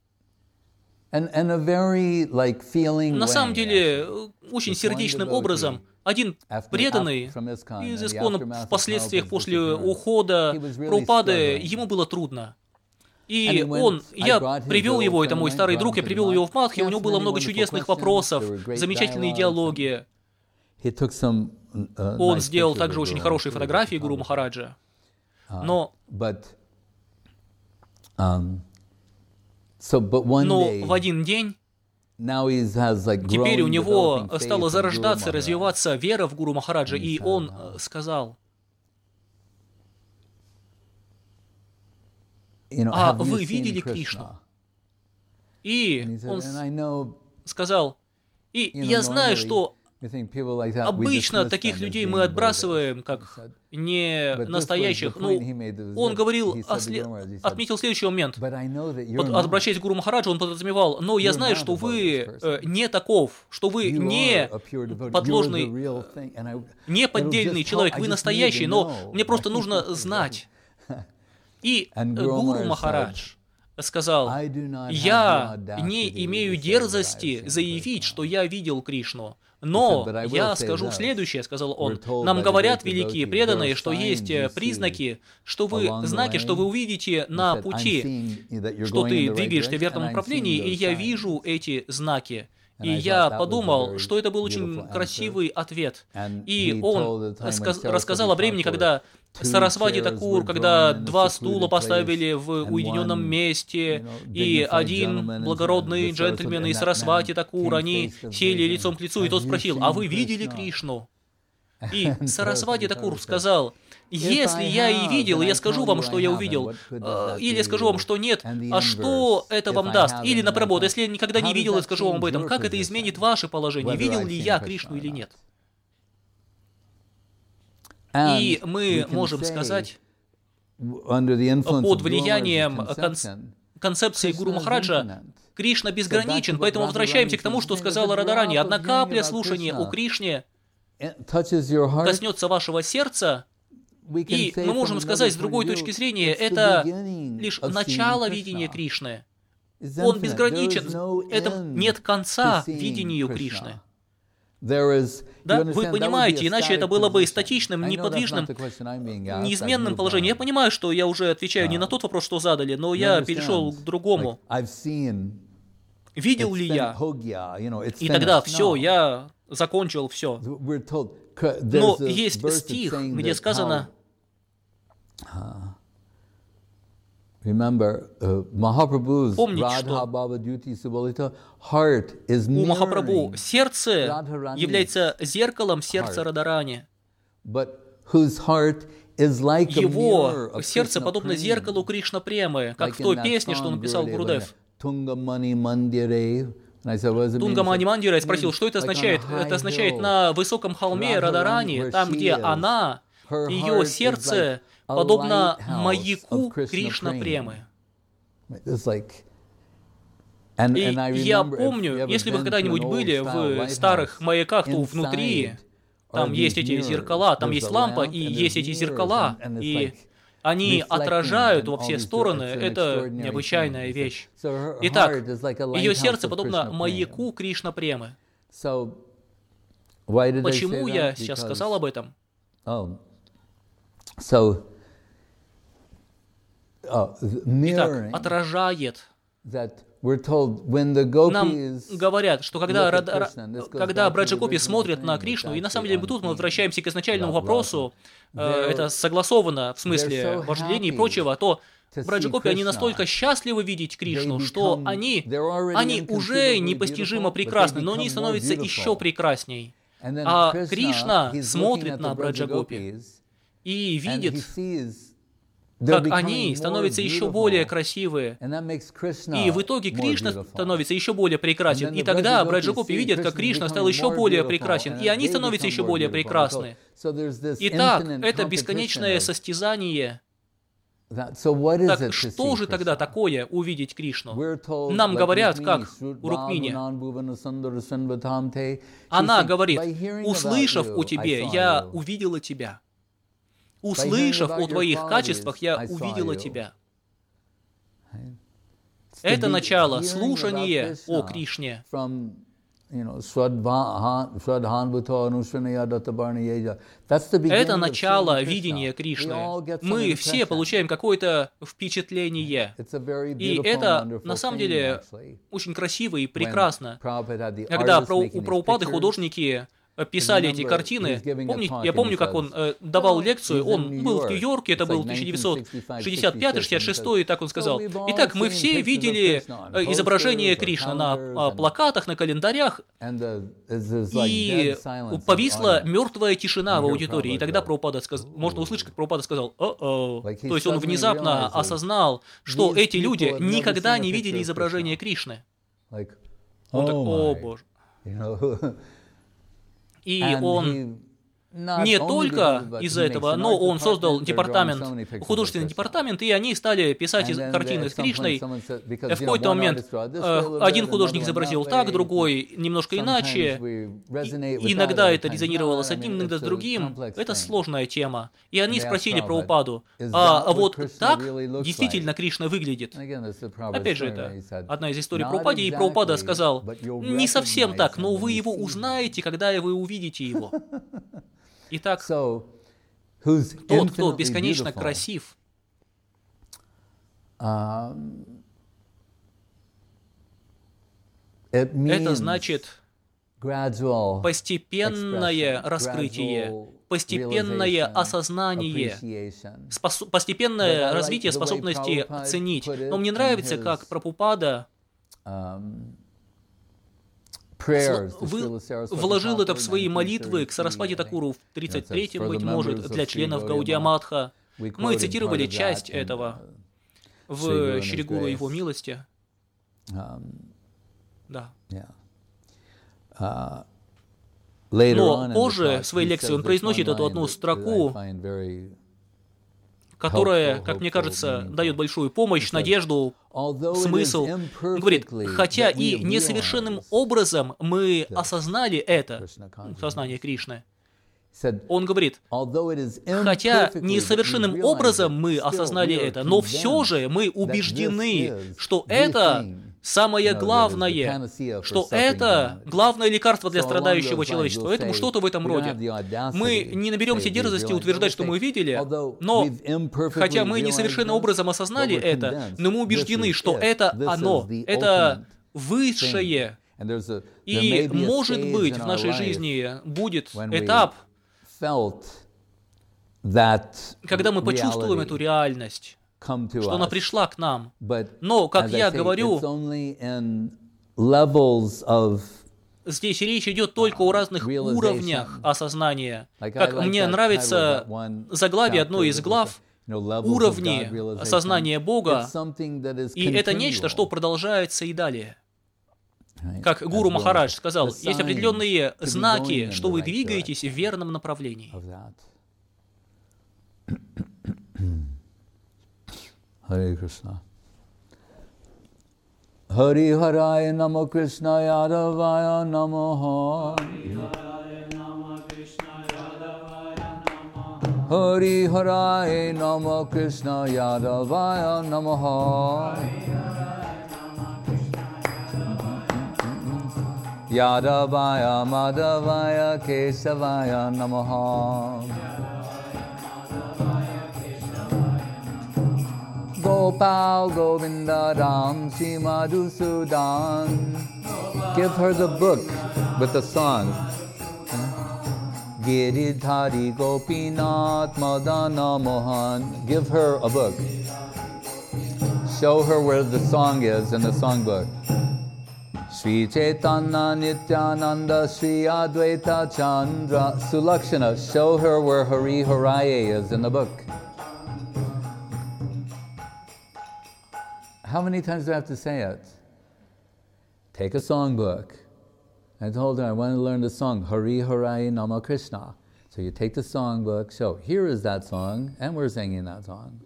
на самом деле, очень сердечным образом, один преданный из Искона впоследствии после ухода Прабхупады, ему было трудно. И он, я привел его, это мой старый друг, я привел его в Мадхи, у него было много чудесных вопросов, замечательные диалоги. Он сделал также очень хорошие фотографии Гуру Махараджа. Но, но в один день теперь у него стала зарождаться, развиваться вера в Гуру Махараджа, и он сказал, а вы видели Кришну? И он сказал, и я знаю, что обычно таких людей мы отбрасываем как не настоящих. Ну, он говорил, отметил следующий момент. Обращаясь к Гуру Махараджу, он подразумевал, но я знаю, что вы не таков, что вы не подложный, не поддельный человек, вы настоящий, но мне просто нужно знать. И Гуру Махарадж сказал: «Я не имею дерзости заявить, что я видел Кришну. Но я скажу следующее», — сказал он. «Нам говорят великие преданные, что есть признаки, что вы, знаки, что вы увидите на пути, что ты двигаешься в верном направлении, и я вижу эти знаки». И я подумал, что это был очень красивый ответ. И он рассказал о времени, когда Сарасвати Такур, когда два стула поставили в уединенном месте, и один благородный джентльмен и Сарасвати Такур, они сели лицом к лицу, и тот спросил: «А вы видели Кришну?» И Сарасвати Такур сказал: «Если я и видел, я скажу вам, что я увидел, или скажу вам, что нет, а что это вам даст? Или, наоборот, если я никогда не видел и скажу вам об этом, как это изменит ваше положение? Видел ли я Кришну или нет?» И мы можем сказать, под влиянием концепции Гуру Махараджа, Кришна безграничен, поэтому возвращаемся к тому, что сказала Радарани: «Одна капля слушания о Кришне коснется вашего сердца». И мы можем сказать, с другой точки зрения, это лишь начало видения Кришны. Он безграничен. Это нет конца видению Кришны. Да, вы понимаете, иначе это было бы статичным, неподвижным, неизменным положением. Я понимаю, что я уже отвечаю не на тот вопрос, что задали, но я перешел к другому. Видел ли я? И тогда все, я закончил все. Но есть стих, где сказано: помните, что у Махапрабху сердце является зеркалом сердца Радарани. Его сердце подобно зеркалу Кришна Премы, как в той песне, что написал Гурудев. Тунгамани Мандире, я спросил, что это означает? Это означает на высоком холме Радарани, там, где она, ее сердце подобно маяку Кришна Премы. И я помню, если вы когда-нибудь были в старых маяках, то внутри, там есть эти зеркала, там есть лампа, и есть эти зеркала, и они отражают во все стороны. Это необычайная вещь. Итак, ее сердце подобно маяку Кришна Премы. Почему я сейчас сказал об этом? Итак, отражает. Нам говорят, что когда, когда Браджа-гопи смотрят на Кришну, и на самом деле тут мы возвращаемся к изначальному вопросу, э, это согласовано в смысле вожделения и прочего, то Браджа-гопи, они настолько счастливы видеть Кришну, что они, они уже непостижимо прекрасны, но они становятся еще прекрасней. А Кришна смотрит на Браджа-гопи и видит, как они становятся еще более красивые. И в итоге Кришна становится еще более прекрасен. И тогда Браджа-гопи видят, как Кришна стал еще более прекрасен, и они становятся еще более прекрасны. Итак, это бесконечное состязание. Так что же тогда такое увидеть Кришну? Нам говорят, как у Рукмини. Она говорит: «Услышав о тебе, я увидела тебя. Услышав о твоих качествах, я увидела тебя». Это начало слушания о Кришне. Это начало видения Кришны. Мы все получаем какое-то впечатление. И это, на самом деле, очень красиво и прекрасно. Когда у Прабхупады художники писали эти картины. Помните, я помню, как он э, давал лекцию, он был в Нью-Йорке, это был тысяча девятьсот шестьдесят пятый — шестьдесят шестой, и так он сказал. Итак, мы все видели э, изображение Кришны на э, плакатах, на календарях, и повисла мертвая тишина в аудитории. И тогда Прабхупада сказал, можно услышать, как Прабхупада сказал: «О-о». То есть он внезапно осознал, что эти люди никогда не видели изображение Кришны. Он так: «О, Боже». И он не только из-за этого, но он создал департамент, художественный департамент, и они стали писать картины с Кришной. В какой-то момент один художник изобразил так, другой немножко иначе. Иногда это резонировало с одним, иногда с другим. Это сложная тема. И они спросили Прабхупаду, а вот так действительно Кришна выглядит? Опять же, это одна из историй Прабхупады, и Прабхупада сказал, не совсем так, но вы его узнаете, когда вы увидите его. Итак, тот, кто бесконечно красив, это значит постепенное раскрытие, постепенное осознание, спос- постепенное развитие способности ценить. Но мне нравится, как Прабхупада Вы, вложил это в свои молитвы к Сарасвати Такуру в тридцать третьем, быть может, для членов Гаудия Матха. Мы цитировали часть этого в Шри Гуру Его милости. Да. Но позже в своей лекции он произносит эту одну строку, которая, как мне кажется, дает большую помощь, надежду, смысл. Он говорит, хотя и несовершенным образом мы осознали это, сознание Кришны, он говорит, хотя несовершенным образом мы осознали это, но все же мы убеждены, что это самое главное, что это главное лекарство для страдающего человечества. Поэтому что-то в этом роде. Мы не наберемся дерзости утверждать, что мы видели, но хотя мы несовершенным образом осознали это, но мы убеждены, что это оно, это высшее. И, может быть, в нашей жизни будет этап, когда мы почувствуем эту реальность, что она пришла к нам. Но, как я говорю, здесь речь идет только о разных уровнях осознания. Как мне нравится заглавие одной из глав, уровни осознания Бога, и это нечто, что продолжается и далее. Как Гуру Махарадж сказал, есть определенные знаки, что вы двигаетесь в верном направлении. Hare Krishna. Hari Haraya Namo Krishna Yadavaya Namo Hari Haraya Namo Krishna Yadavaya Namo Yadavaya Madhavaya Kesavaya Namo Gopal Govinda Ram Shri Madhusudan. Give her the book with the song. Giridhari Gopinath Madana Mohan. Give her a book. Show her where the song is in the songbook. Sri Chaitanya Nityananda Sri Advaita Chandra Sulakshana. Show her where Hari Haraye is in the book. How many times do I have to say it? Take a songbook. I told her I want to learn the song, Hari Haraye Nama Krishna. So you take the songbook, so here is that song, and we're singing that song.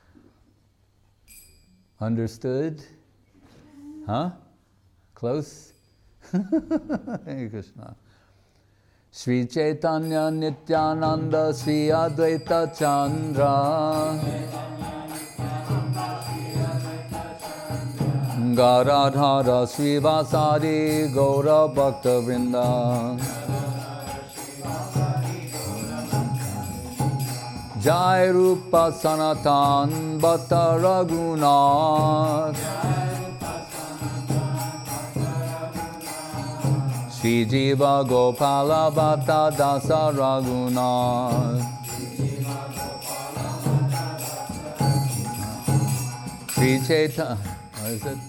Understood? Huh? Close? Hare Krishna. Sri Chaitanya Nityananda Sri Advaita Chandra Garadhara Srivasadi Gaura Bhakta Vrinda Jai Rupa Sanatan Bhatta Raghunath Sri Jiva Gopala Bhatta Dasa Raghunath Sri Chaitanya, what is it?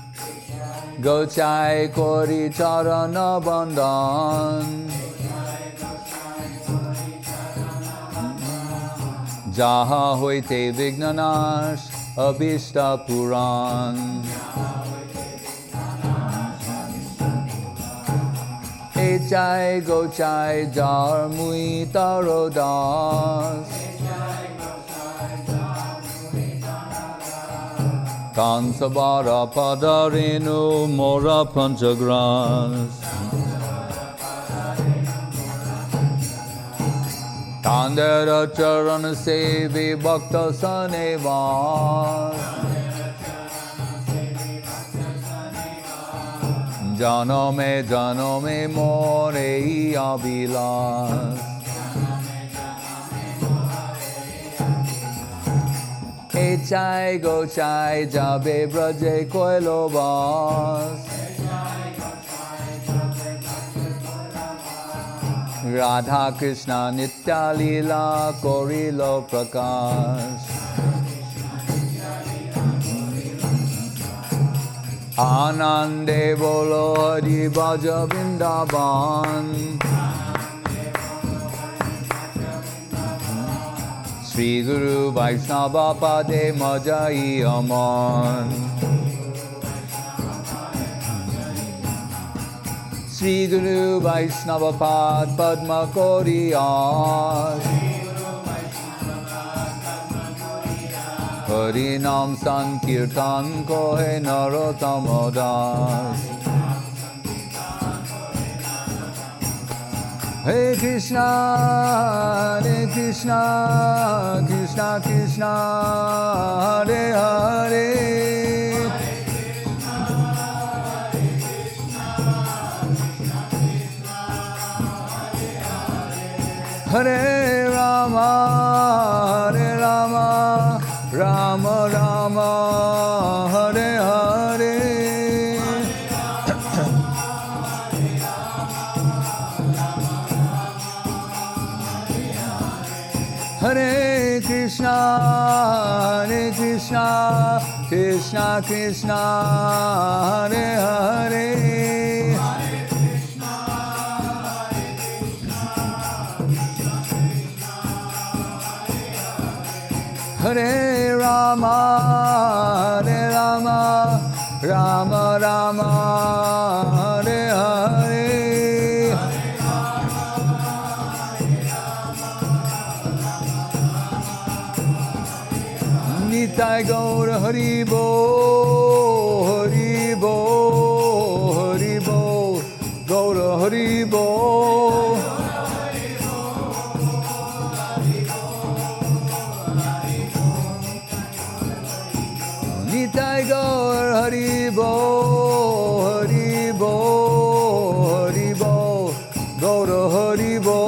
Gochai Kori Charana Bandhan Jaha Hoite Vignanash Abhishta Puran Chai go chai jar mui taro das. Kansabara padarenu mora panchagras. Tandera charan sevi bhakta sanevas. Janome janome more abilas. Hey chai go chai jabe braje koilobas. Radha Krishna Nitya Leela Korilo Prakash. Anande Bolo Hari Bhaja Vrindavan. Shri Guru Vaishnava Pade Majai Aman. Shri Guru Vaishnava Pad Padma Koriyas. Hari Nam Sankirtan Kohe Narottama Das. Hare Krishna, Hare Krishna, Krishna Krishna, Hare Hare. Hare Rama, Hare Rama, Rama Rama, Hare Hare. Hare Krishna, Hare Krishna, Krishna Krishna, Hare Hare. Hare Rama, Hare Rama, Rama Rama, Hare Hare. Nitai Gaur Hari Bo, Hari Bo, Hari Bo, Gaur Hari Bo. Nitai Gaur Hari Bo, Hari Bo, Hari Bo, Gaur Hari Bo.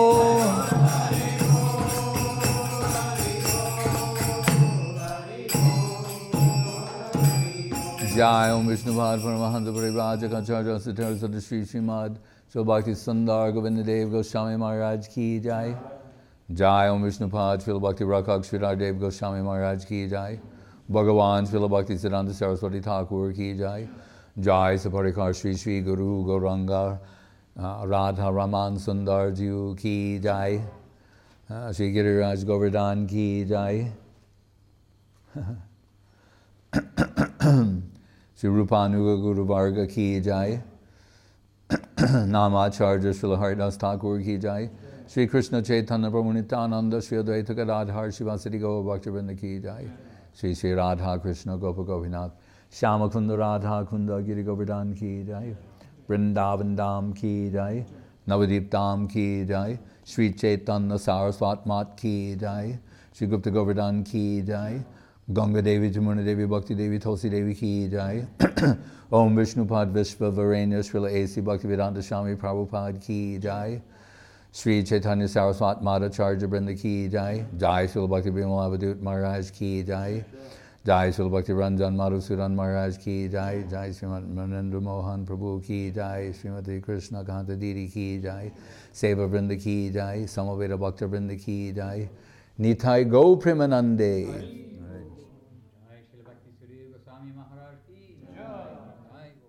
Jai Om Vishnu Bhad Paramahanta Parivraja Acharya Satar Sada Shri Srimad Shilbhakti Sundar Govinda Dev Goswami Maharaj Ki Jai. Jai Om Vishnu Bhad Shilbhakti Rakak Sridhar Dev Goswami Maharaj Ki Jai. Bhagavan Srila Bhakti Siddhanta Saraswati Thakur Ki Jai. Jai Saparikar Shri Shri Guru Gauranga uh, Radha Raman Sundar Ji Ki Jai. uh, Shri Giriraj Govardhan Ki Jai. Shri Rupanuga Guru Varga Ki Jai. Namacharya Srila Haridas Thakur Ki Jai. Shri Krishna Chaitanya Prabhu Nityananda Shri Advaita Gadadhar Shivasati Gaur Bhakti Vrinda Ki Jai. Shri Shri Radha Krishna Gopa Gopinath Shyama Kunda Radha Kunda Giri Govardhan Ki Jai. Vrindavan Dham Ki Jai. Navadip Dham Ki Jai. Shri Chaitanya Saraswat Mat Ki Jai. Shri Gupta Govardhan Ki Jai. Ganga Devi Jamuna Devi Bhakti Devi Tulsi Devi Ki Jai. Om Vishnupad Vishva Varenya Srila A C Bhaktivedanta Swami Prabhupada Ki Jai. Shri Chaitanya Saraswat Madhacharya Brinda Ki Jai. Jai Srila Bhakti Bimal Avadut Maharaj Ki Jai. Jai Srila Bhakti Ranjan Madhusudan Maharaj Ki Jai. Jai Srimati Manindra Mohan Prabhu Ki Jai. Srimati Krishna Kanta Didi Ki Jai. Seva Brinda Ki Jai. Samaveda Bhakta Brinda Ki Jai. Nitai Go Premanande.